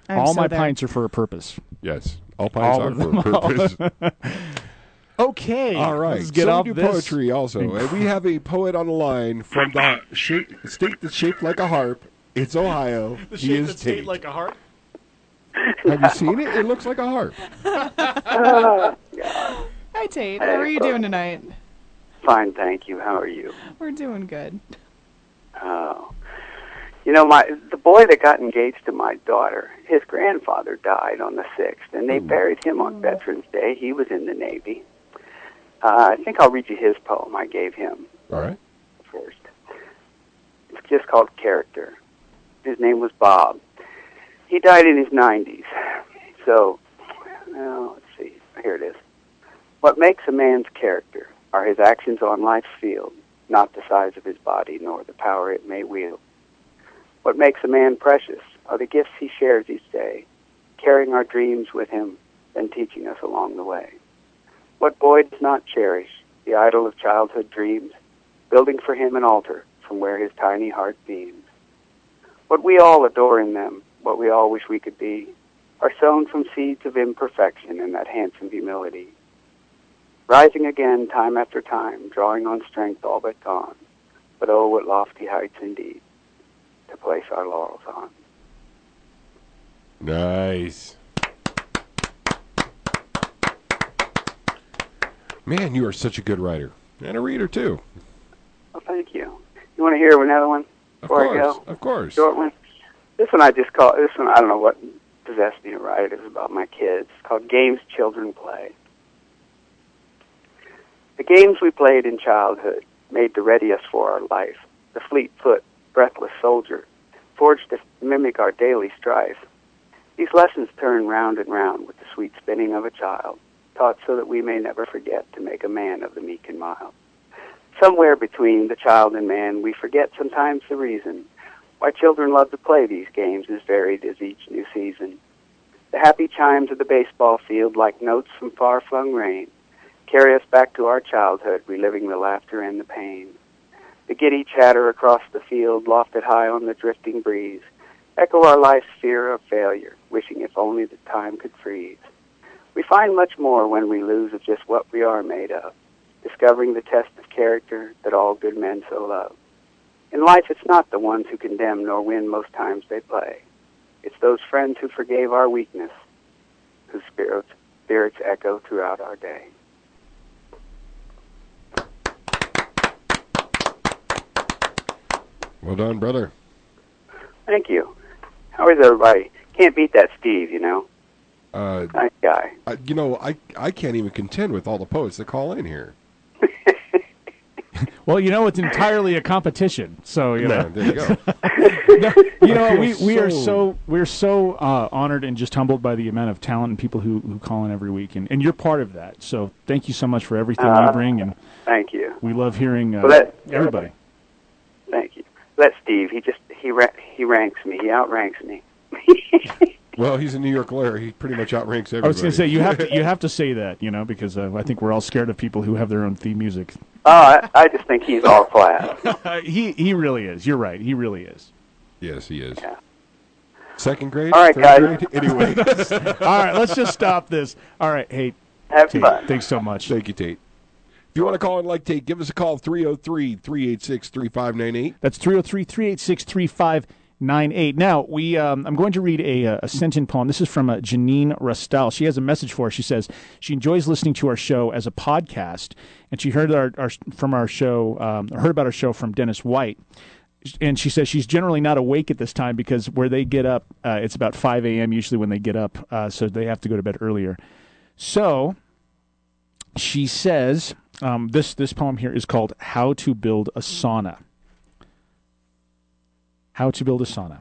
I'm all so my there. pints are for a purpose. Yes, all pints All are of for them. a purpose. Okay. All right. Let's get so off we do this. poetry also, and we have a poet on the line from the shape, state that's shaped like a harp. It's Ohio. The he shape is that's Tate. shaped like a heart. Have you seen it? It looks like a harp. Hi, Tate. How Hey, are you uh, doing tonight? Fine, thank you. How are you? We're doing good. Oh, you know, my the boy that got engaged to my daughter, his grandfather died on the sixth, and they buried him on Veterans Day. He was in the Navy. Uh, I think I'll read you his poem I gave him All right. first. It's just called Character. His name was Bob. He died in his nineties. So, well, let's see. Here it is. What makes a man's character are his actions on life's field, not the size of his body nor the power it may wield. What makes a man precious are the gifts he shares each day, carrying our dreams with him and teaching us along the way. What boy does not cherish the idol of childhood dreams, building for him an altar from where his tiny heart beams? What we all adore in them, what we all wish we could be, are sown from seeds of imperfection in that handsome humility. Rising again time after time, drawing on strength all but gone, but oh, what lofty heights indeed to place our laurels on. Nice. Man, you are such a good writer. And a reader, too. Well, thank you. You want to hear another one Of before I course. go? Of course. Short one. This one I just call, this one I don't know what possessed me to write it. It was about my kids. It's called Games Children Play. The games we played in childhood made to ready us for our life. The fleet-foot, breathless soldier, forged to mimic our daily strife. These lessons turn round and round with the sweet spinning of a child, taught so that we may never forget to make a man of the meek and mild. Somewhere between the child and man, we forget sometimes the reason why children love to play these games as varied as each new season. The happy chimes of the baseball field, like notes from far-flung rain, carry us back to our childhood, reliving the laughter and the pain. The giddy chatter across the field, lofted high on the drifting breeze, echo our life's fear of failure, wishing if only the time could freeze. We find much more when we lose of just what we are made of, discovering the test of character that all good men so love. In life, it's not the ones who condemn nor win most times they play. It's those friends who forgave our weakness, whose spirits, spirits echo throughout our day. Well done, brother. Thank you. How is everybody? Can't beat that Steve, you know. Uh, nice guy. I, you know, I, I can't even contend with all the poets that call in here. Well, you know, it's entirely a competition. So you know, No, there you go. No, you know, we, we are So- so we're so uh, honored and just humbled by the amount of talent and people who, who call in every week, and, and you're part of that. So thank you so much for everything Uh, you bring, and Thank you. we love hearing uh, Well, that- everybody. Thank you. Let Steve. He just he ra- he ranks me. He outranks me. Well, he's a New York lawyer. He pretty much outranks everybody. I was going to say you have to you have to say that, you know, because uh, I think we're all scared of people who have their own theme music. Oh, I, I just think he's all class. he he really is. You're right. He really is. Yes, he is. Yeah. Second grade? All right, third guys. grade? Anyway. All right, let's just stop this. All right, hey, Have Tate, fun. thanks so much. Thank you, Tate. If you want to call in like Tate, give us a call, three oh three, three eight six, three five nine eight. That's three oh three, three eight six, three five nine eight. Now, we um, I'm going to read a, a sentient poem. This is from uh, Janine Rustal. She has a message for us. She says she enjoys listening to our show as a podcast, and she heard our, our from our show, um, heard about our show from Dennis White. And she says she's generally not awake at this time because where they get up, uh, it's about five a.m. usually when they get up, uh, so they have to go to bed earlier. So she says um, this this poem here is called "How to Build a Sauna." How to build a sauna.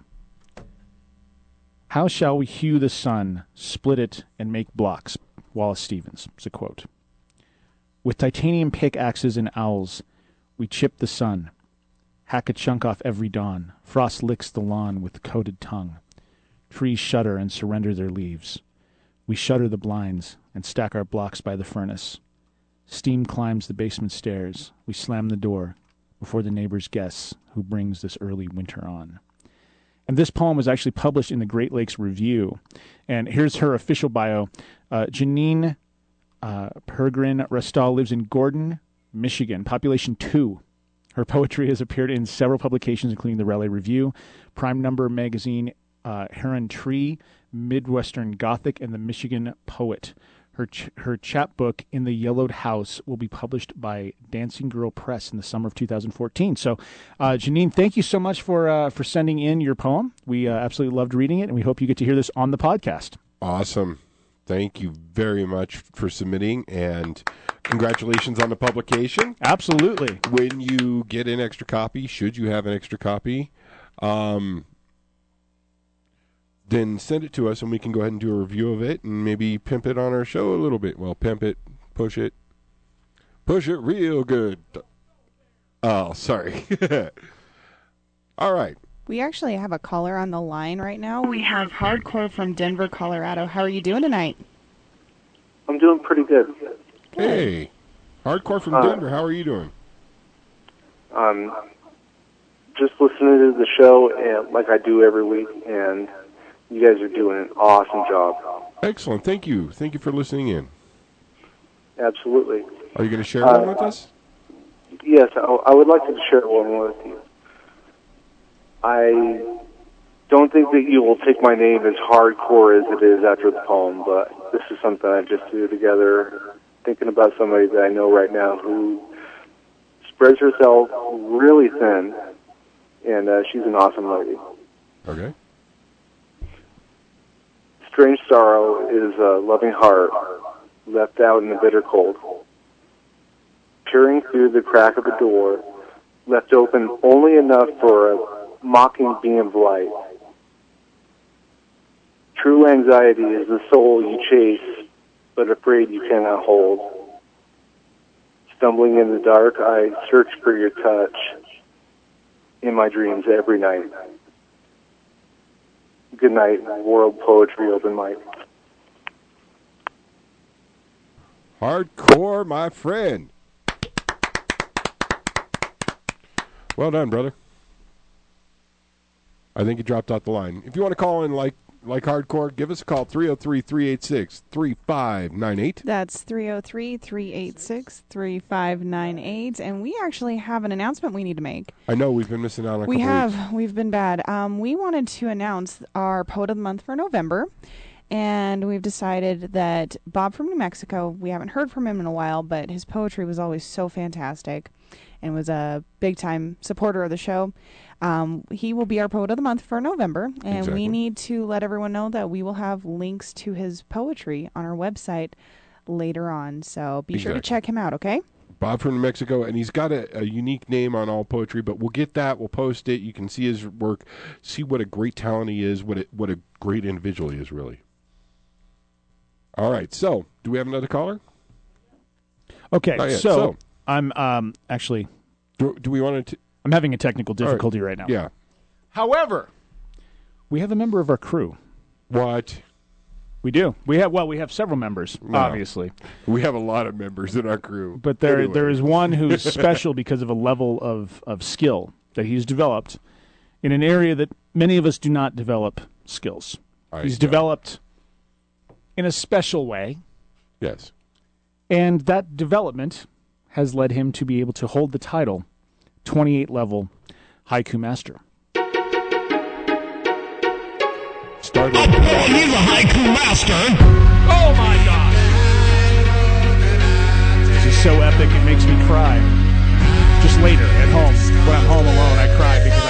How shall we hew the sun, split it, and make blocks? Wallace Stevens. It's a quote. With titanium pickaxes and owls, we chip the sun. Hack a chunk off every dawn. Frost licks the lawn with coated tongue. Trees shudder and surrender their leaves. We shutter the blinds and stack our blocks by the furnace. Steam climbs the basement stairs. We slam the door before the neighbor's guess who brings this early winter on. And this poem was actually published in the Great Lakes Review. And here's her official bio. Uh, Janine uh, Peregrine Restal lives in Gordon, Michigan, population two. Her poetry has appeared in several publications, including the Raleigh Review, Prime Number Magazine, uh, Heron Tree, Midwestern Gothic, and the Michigan Poet. Her ch- her chapbook, In the Yellowed House, will be published by Dancing Girl Press in the summer of two thousand fourteen. So, uh, Janine, thank you so much for uh, for sending in your poem. We uh, absolutely loved reading it, and we hope you get to hear this on the podcast. Awesome. Thank you very much for submitting, and congratulations on the publication. Absolutely. When you get an extra copy, should you have an extra copy, um, then send it to us, and we can go ahead and do a review of it and maybe pimp it on our show a little bit. Well, pimp it, push it, push it real good. Oh, sorry. All right. We actually have a caller on the line right now. We have Hardcore from Denver, Colorado. How are you doing tonight? I'm doing pretty good. Hey, Hardcore from Uh, Denver. How are you doing? Um, just listening to the show and, like I do every week, and you guys are doing an awesome job. Excellent. Thank you. Thank you for listening in. Absolutely. Are you going to share Uh, one with us? Yes, I, I would like to share one with you. I don't think that you will take my name as hardcore as it is after the poem, but this is something I just threw together, thinking about somebody that I know right now who spreads herself really thin, and uh, she's an awesome lady. Okay. Strange sorrow is a loving heart left out in the bitter cold. Peering through the crack of the door, left open only enough for a mocking beam of light. True anxiety is the soul you chase, but afraid you cannot hold. Stumbling in the dark, I search for your touch in my dreams every night. Good night, World Poetry Open Mic. Hardcore, my friend. Well done, brother. I think you dropped out the line. If you want to call in like like Hardcore, give us a call, three oh three, three eight six, three five nine eight. That's three oh three, three eight six, three five nine eight. And we actually have an announcement we need to make. I know we've been missing out on a We couple have. weeks. We've been bad. Um, we wanted to announce our Poet of the Month for November. And we've decided that Bob from New Mexico, we haven't heard from him in a while, but his poetry was always so fantastic and was a big-time supporter of the show. Um, he will be our Poet of the Month for November, and Exactly. we need to let everyone know that we will have links to his poetry on our website later on. So be sure to Exactly. check him out, okay? Bob from New Mexico, and he's got a, a unique name on All Poetry, but we'll get that. We'll post it. You can see his work, see what a great talent he is, what a, what a great individual he is, really. All right, so do we have another caller? Okay, Not yet. so, So- I'm um, actually... Do, do we want to... I'm having a technical All right. difficulty right now. Yeah. However, we have a member of our crew. What? We do. We have well, we have several members, No. obviously. We have a lot of members in our crew. But there Anyway. there is one who's special because of a level of, of skill that he's developed in an area that many of us do not develop skills. I he's know. developed in a special way. Yes. And that development has led him to be able to hold the title twenty-eight level Haiku Master. Start He's a haiku master. Oh my God! This is so epic, it makes me cry. Just later, at home, when I'm home alone, I cry because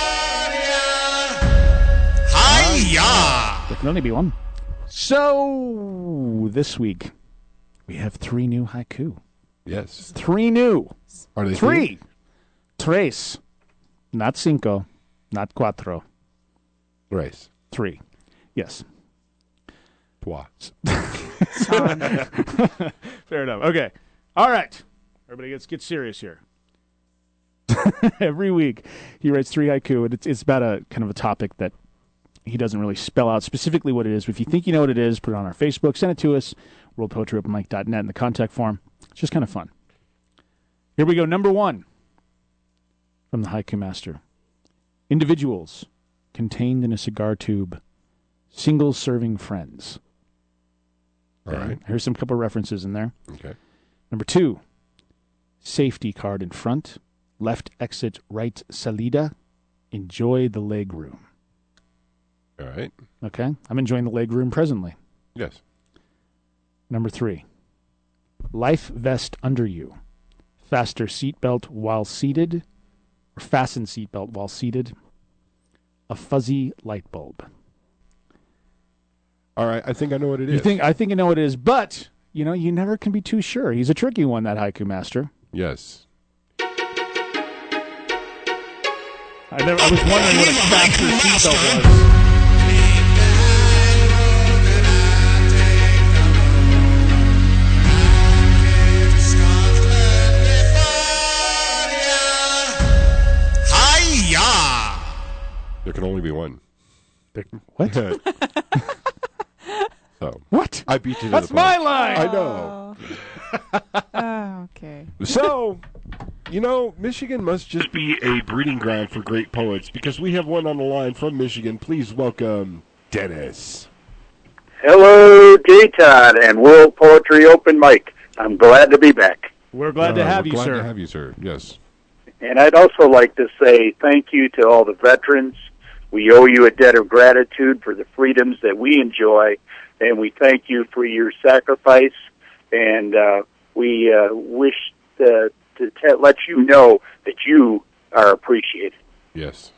I hear this. Hi-ya! There can only be one. So, this week, we have three new haiku. Yes. Three new. Are they Three. Tres. Not cinco. Not cuatro. Tres. Three. Yes. Trois. Fair enough. Okay. All right. Everybody gets get serious here. Every week he writes three haiku, and it's it's about a kind of a topic that he doesn't really spell out specifically what it is. But if you think you know what it is, put it on our Facebook, send it to us, world poetry open mic dot net in the contact form. It's just kind of fun. Here we go. Number one from the Haiku Master. Individuals contained in a cigar tube, single-serving friends. All right. Here's some couple references in there. Okay. Number two, safety card in front, left exit, right salida, enjoy the leg room. All right. Okay, I'm enjoying the leg room presently. Yes. Number three, life vest under you, faster seatbelt while seated, or fasten seatbelt while seated, a fuzzy light bulb. All right, I think I know what it You is. think I think I know what it is, but you know you never can be too sure. He's a tricky one, that haiku master. Yes. I never. I was wondering what a faster seatbelt was. There can only be one. What? So what? I beat you to That's the punch. my line. I know. Oh, okay. So, you know, Michigan must just be a breeding ground for great poets because we have one on the line from Michigan. Please welcome Dennis. Hello, J-Todd and World Poetry Open Mic. I'm glad to be back. We're glad to Uh, have we're you, glad sir. to have you, sir. Yes. And I'd also like to say thank you to all the veterans. We owe you a debt of gratitude for the freedoms that we enjoy, and we thank you for your sacrifice, and uh, we uh, wish to, to te- let you know that you are appreciated. Yes.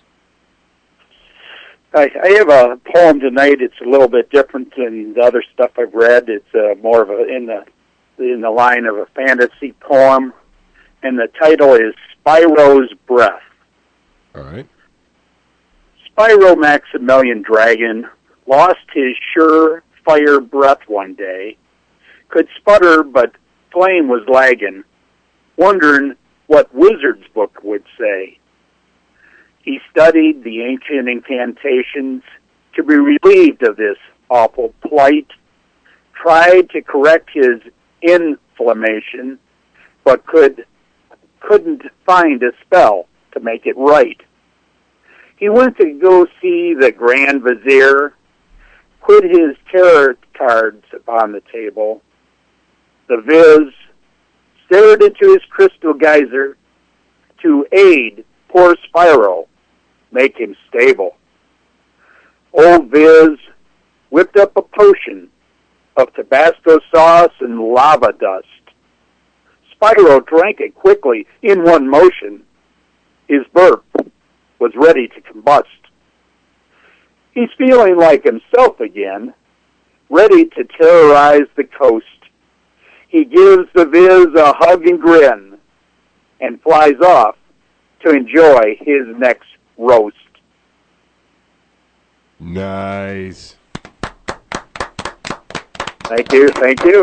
I, I have a poem tonight. It's a little bit different than the other stuff I've read. It's uh, more of a in the in the line of a fantasy poem, and the title is Spyro's Breath. All right. Spyro Maximilian Dragon lost his sure-fire breath one day, could sputter but flame was lagging, wondering what Wizard's book would say. He studied the ancient incantations to be relieved of this awful plight, tried to correct his inflammation, but could, couldn't find a spell to make it right. He went to go see the Grand Vizier, put his tarot cards upon the table. The Viz stared into his crystal geyser to aid poor Spyro, make him stable. Old Viz whipped up a potion of Tabasco sauce and lava dust. Spyro drank it quickly in one motion. His burp was ready to combust. He's feeling like himself again, ready to terrorize the coast. He gives the Viz a hug and grin and flies off to enjoy his next roast. Nice. Thank you, thank you.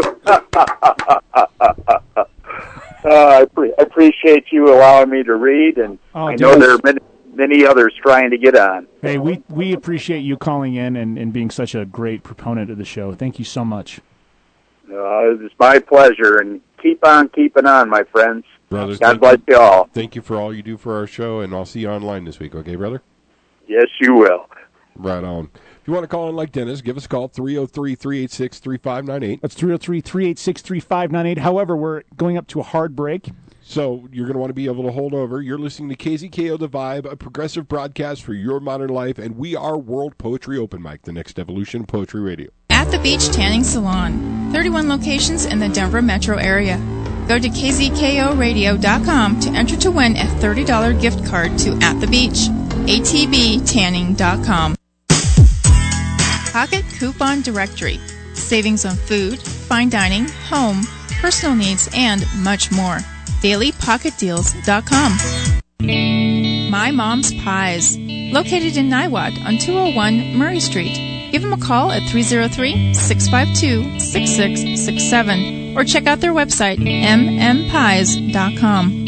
Uh, I, pre- I appreciate you allowing me to read, and Oh, I know Dennis. there are many, many others trying to get on. Hey, we, we appreciate you calling in and, and being such a great proponent of the show. Thank you so much. Uh, it's my pleasure, and keep on keeping on, my friends. Brothers, God thank bless you all. Thank you for all you do for our show, and I'll see you online this week, okay, brother? Yes, you will. Right on. If you want to call in like Dennis, give us a call, three oh three, three eight six, three five nine eight. That's three oh three, three eight six, three five nine eight. However, we're going up to a hard break. So you're going to want to be able to hold over. You're listening to K Z K O The Vibe, a progressive broadcast for your modern life, and we are World Poetry Open Mic, the next evolution of poetry radio. At the Beach Tanning Salon. thirty-one locations in the Denver metro area. Go to k z k o radio dot com to enter to win a thirty dollars gift card to At the Beach. a t b tanning dot com. Pocket Coupon Directory. Savings on food, fine dining, home, personal needs, and much more. daily pocket deals dot com. My Mom's Pies. Located in Niwot on two oh one Murray Street. Give them a call at three oh three, six five two, six six six seven or check out their website, m m pies dot com.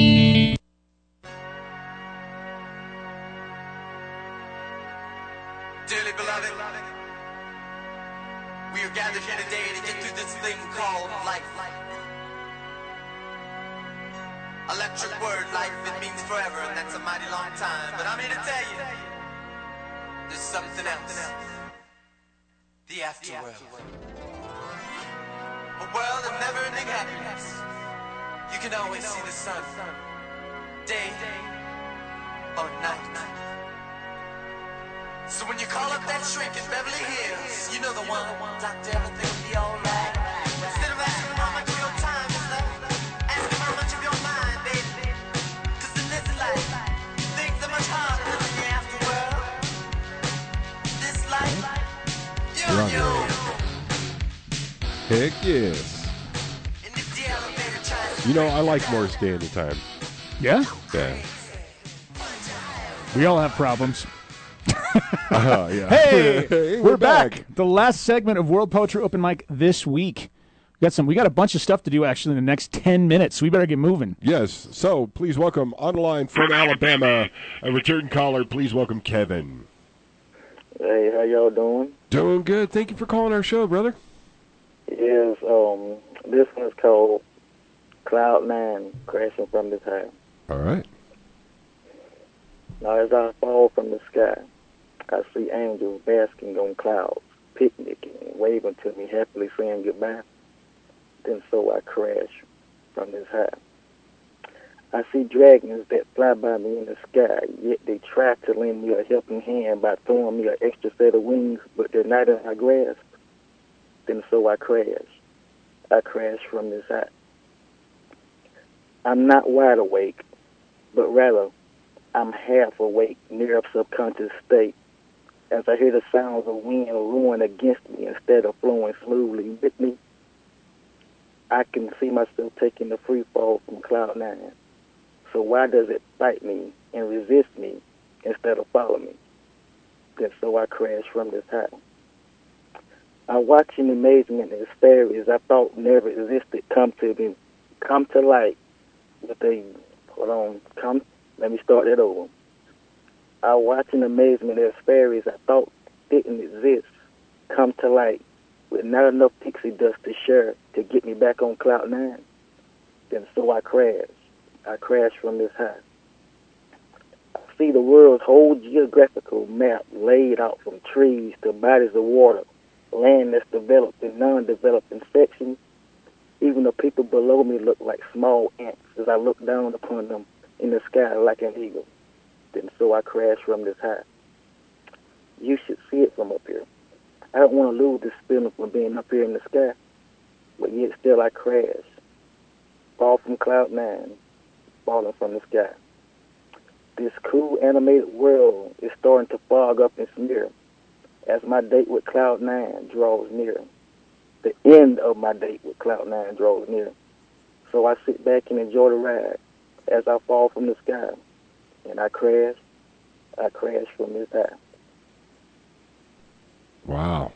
Dearly beloved, we are gathered here today to get through this thing called life. Electric word, life, it means forever, and that's a mighty long time. But I'm here to tell you, there's something else. The afterworld. A world of never-ending happiness. You can always see the sun, day or night. So when you call up that shrink in Beverly Hills, you know the one. Doctor, everything will be alright. Instead of asking how much of your time is left, ask him how much of your mind, baby. Cause in this life, things are much harder than in the afterworld. This life, yo, We're on yo. Heck yes. You know, I like more standing time. Yeah? Yeah. We all have problems. Uh, yeah. Hey, Hey, we're, we're back. back. The last segment of World Poetry Open Mic this week. We got some. We got a bunch of stuff to do actually in the next ten minutes. So we better get moving. Yes. So please welcome on the line from Alabama, a return caller. Please welcome Kevin. Hey, how y'all doing? Doing good. Thank you for calling our show, brother. Yes, um, this one is called Cloud Nine, Crashing from the High. All right. Now, as I fall from the sky, I see angels basking on clouds, picnicking and waving to me, happily saying goodbye. Then so I crash from this high. I see dragons that fly by me in the sky, yet they try to lend me a helping hand by throwing me an extra set of wings, but they're not in my grasp. Then so I crash. I crash from this high. I'm not wide awake, but rather I'm half awake, near a subconscious state, as I hear the sounds of wind ruin against me instead of flowing smoothly with me. I can see myself taking the free fall from cloud nine. So why does it fight me and resist me instead of follow me? Then so I crash from this high. I watch in amazement as fairies I thought never existed come to me, come to light with a, hold on, come, let me start that over. I watch in amazement as fairies I thought didn't exist come to light with not enough pixie dust to share to get me back on cloud nine. Then so I crash. I crash from this high. I see the world's whole geographical map laid out from trees to bodies of water, land that's developed in non-developing sections. Even the people below me look like small ants as I look down upon them in the sky like an eagle. Then so I crash from this high. You should see it from up here. I don't want to lose this feeling from being up here in the sky, but yet still I crash. Fall from cloud nine, falling from the sky. This cool animated world is starting to fog up and smear as my date with cloud nine draws near. The end of my date with cloud nine draws near. So I sit back and enjoy the ride as I fall from the sky. And I crash, I crash from this high. Wow.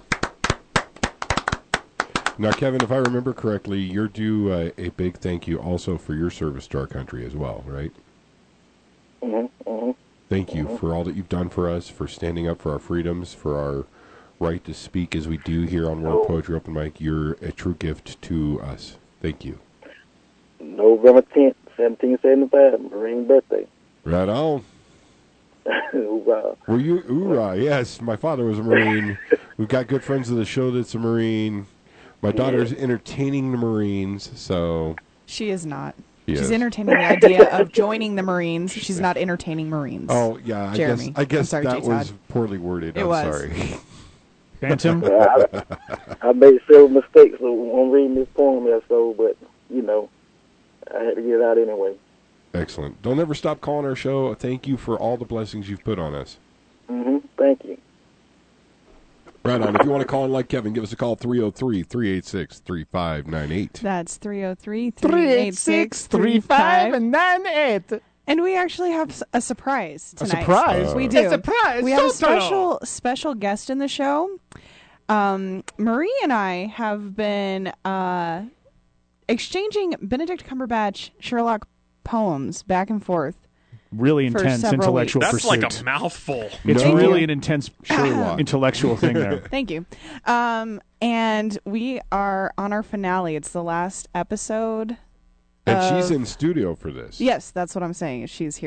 Now, Kevin, if I remember correctly, you're due uh, a big thank you also for your service to our country as well, right? Mm-hmm, mm-hmm. Thank you for all that you've done for us, for standing up for our freedoms, for our right to speak as we do here on World Poetry Open Mic. You're a true gift to us. Thank you. November tenth, seventeen seventy-five, Marine birthday. Right on. Wow. Were you? Hoorah, yes. My father was a Marine. We've got good friends of the show that's a Marine. My daughter's entertaining the Marines, so... She is not. Yes. She's entertaining the idea of joining the Marines. She's not entertaining Marines. Oh, yeah, I Jeremy. guess, I guess I'm sorry, that J-Todd. was poorly worded. It I'm was. sorry. Phantom? I, I made several mistakes on reading this poem there, so, but, you know, I had to get it out anyway. Excellent. Don't ever stop calling our show. Thank you for all the blessings you've put on us. Mm-hmm. Thank you. Right on. If you want to call in like Kevin, give us a call, three oh three, three eight six, three five nine eight. That's three oh three, three eight six, three five nine eight. And we actually have s- a surprise A tonight. surprise? We do. A surprise? We have a Sotero. special special guest in the show. Um, Marie and I have been uh, exchanging Benedict Cumberbatch Sherlock poems back and forth. Really For intense several intellectual That's pursuit. like a mouthful. It's No. really an intense Sherlock. intellectual thing there. Thank you. Um, and we are on our finale. It's the last episode. And of- she's in studio for this. Yes, that's what I'm saying. She's here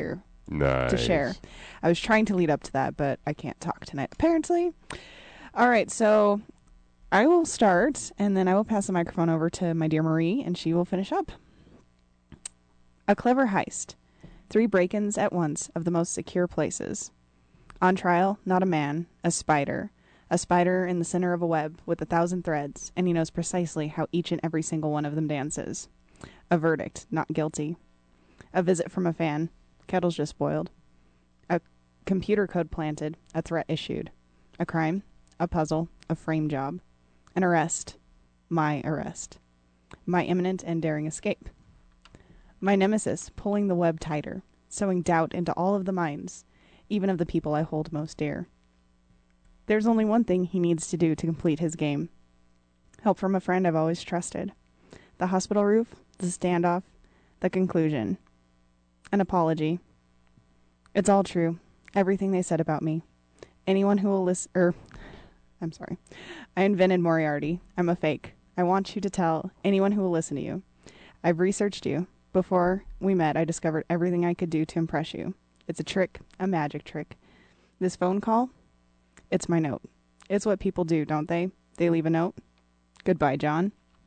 Nice. to share. I was trying to lead up to that, but I can't talk tonight, apparently. All right, so I will start, and then I will pass the microphone over to my dear Marie, and she will finish up. A clever heist. Three break-ins at once of the most secure places. On trial, not a man, a spider. A spider in the center of a web with a thousand threads, and he knows precisely how each and every single one of them dances. A verdict, not guilty. A visit from a fan. Kettle's just boiled. A computer code planted. A threat issued. A crime. A puzzle. A frame job. An arrest. My arrest. My imminent and daring escape. My nemesis pulling the web tighter, sowing doubt into all of the minds, even of the people I hold most dear. There's only one thing he needs to do to complete his game. Help from a friend I've always trusted. The hospital roof, the standoff, the conclusion. An apology. It's all true. Everything they said about me. Anyone who will listen, er, I'm sorry. I invented Moriarty. I'm a fake. I want you to tell anyone who will listen to you. I've researched you. Before we met, I discovered everything I could do to impress you. It's a trick, a magic trick. This phone call, it's my note. It's what people do, don't they? They leave a note. Goodbye, John.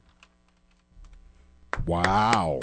Wow.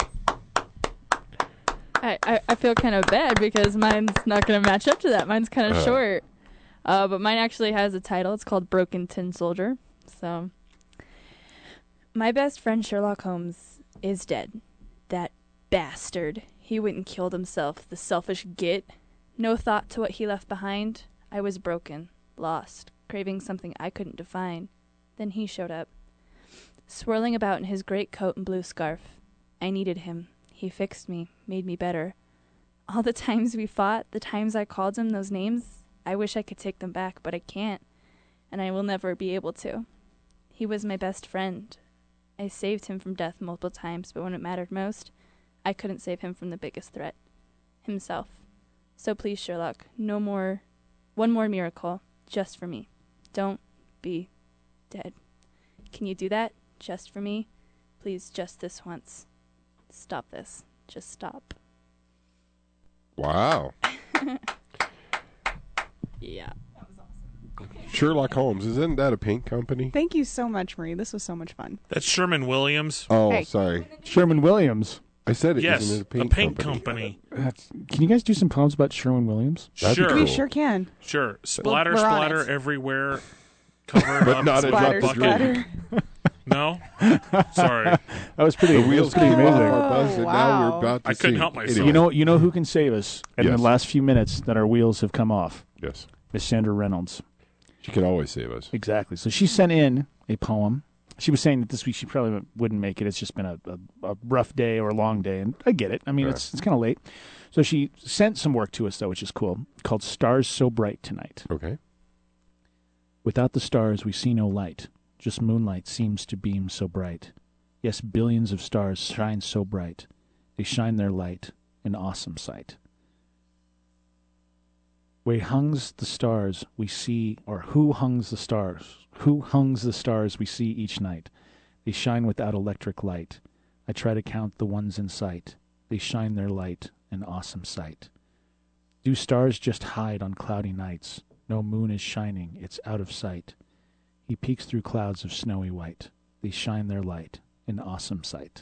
I, I, I feel kind of bad because mine's not going to match up to that. Mine's kind of Uh. short. Uh, but mine actually has a title. It's called Broken Tin Soldier. So, my best friend Sherlock Holmes is dead. That bastard. He went and killed himself, the selfish git. No thought to what he left behind. I was broken, lost, craving something I couldn't define. Then he showed up, swirling about in his great coat and blue scarf. I needed him. He fixed me, made me better. All the times we fought, the times I called him those names, I wish I could take them back, but I can't, and I will never be able to. He was my best friend. I saved him from death multiple times, but when it mattered most, I couldn't save him from the biggest threat, himself. So please, Sherlock, no more, one more miracle, just for me. Don't be dead. Can you do that, just for me? Please, just this once. Stop this. Just stop. Wow. Yeah. Sherlock Holmes, isn't that a paint company? Thank you so much, Marie. This was so much fun. That's Sherman Williams. Oh, Hey. sorry. Sherman Williams. I said it. Yes, isn't it a paint, a paint company? company. That's, can you guys do some poems about Sherman Williams? That'd be Sure. cool. We sure can. Sure. Splatter, We're on splatter it. everywhere. Covered But up not a with drop a of bucket. Splatter. No? Sorry. That was pretty. The that was wheels pretty came amazing. off our bus, and now wow. we're about to I couldn't sing. help myself. Anyway. You know, you know who can save us in Yes. the last few minutes that our wheels have come off? Yes. Miss Sandra Reynolds. She can always save us. Exactly. So she sent in a poem. She was saying that this week she probably wouldn't make it. It's just been a, a, a rough day or a long day, and I get it. I mean, Right. it's it's kind of late. So she sent some work to us, though, which is cool, called Stars So Bright Tonight. Okay. Without the stars, we see no light. Just moonlight seems to beam so bright. Yes, billions of stars shine so bright. They shine their light, an awesome sight. Where hungs the stars we see, or who hungs the stars? Who hungs the stars we see each night? They shine without electric light. I try to count the ones in sight. They shine their light, an awesome sight. Do stars just hide on cloudy nights? No moon is shining, it's out of sight. He peeks through clouds of snowy white. They shine their light, an awesome sight.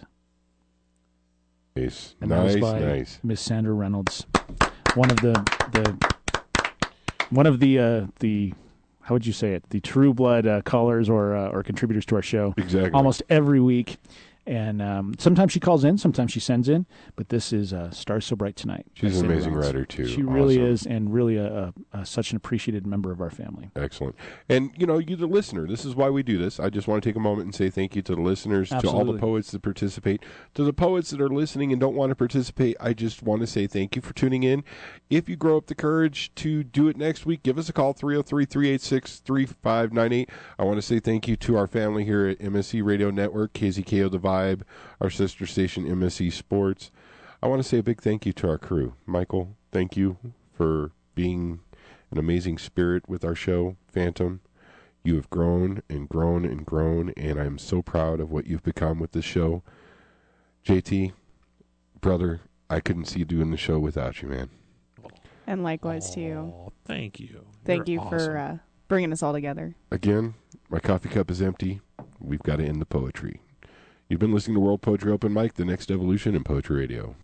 Nice. And that was Nice, by nice. Miss Sandra Reynolds, one of the the one of the uh, the how would you say it? The true blood uh, callers or uh, or contributors to our show. Exactly. Almost every week. And um, sometimes she calls in, sometimes she sends in, but this is uh, Stars So Bright Tonight. She's by an Sandra amazing Reynolds. writer, too. She really Awesome. is, and really a, a, a, such an appreciated member of our family. Excellent. And, you know, you, the listener, this is why we do this. I just want to take a moment and say thank you to the listeners, to all Absolutely. the poets that participate. To the poets that are listening and don't want to participate, I just want to say thank you for tuning in. If you grow up the courage to do it next week, give us a call, three oh three, three eight six, three five nine eight. I want to say thank you to our family here at M S C Radio Network, K Z K O The Vibe, our sister station, M S C Sports. I want to say a big thank you to our crew. Michael, thank you for being an amazing spirit with our show, Phantom. You have grown and grown and grown, and I'm so proud of what you've become with this show. J T, brother, I couldn't see you doing the show without you, man. Well, And likewise to you. Thank you. Thank You're you for uh, bringing us all together. Again, my coffee cup is empty. We've got to end the poetry. You've been listening to World Poetry Open Mic, the next evolution in poetry radio.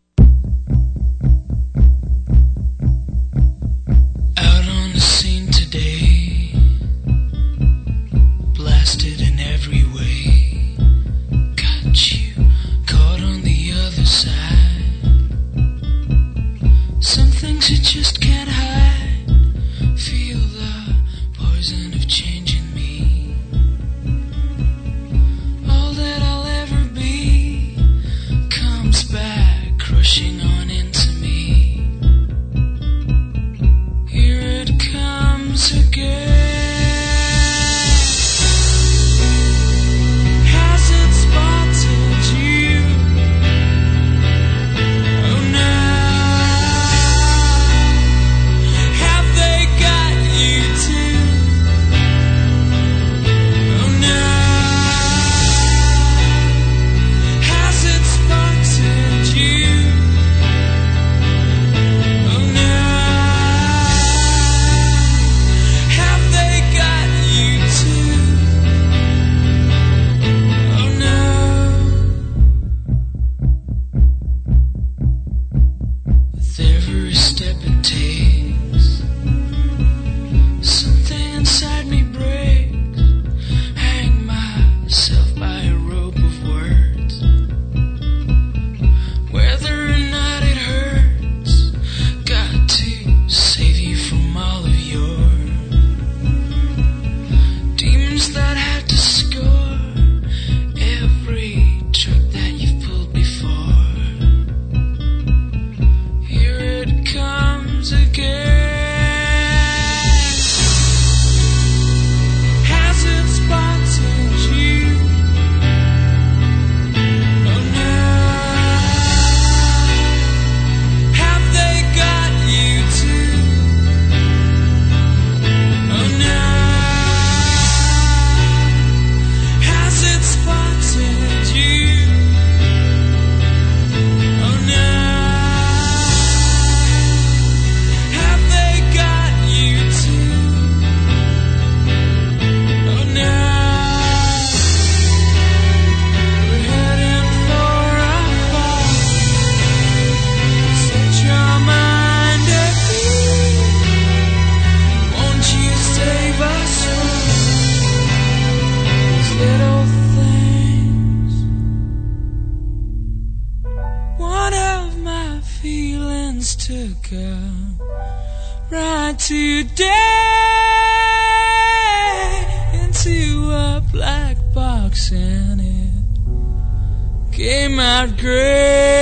Out on the scene today, blasted in every way, got you caught on the other side. Some things you just can't hide, feel the poison of changing me. All that I'll ever be comes back crushing on into me. Here it comes again. Has it spotted you? Oh no. Have they got you too? Oh no. Has it spotted you? Oh no. Have they got you too? Oh no. With every step it takes, something inside me breaks. Hang myself by a rope of words. Whether or not it hurts, got to save you from all of your demons that have to score every trick that you've pulled before. Here it comes again. Has it spotted you? Oh no. Have they got you too? Oh no. Has it spotted you? Oh no. Have they got you too? Oh no. We're heading for a fall. Set your mind at ease. Won't you save us from these little things? One of my feelings took a ride today into a black box and it came out great.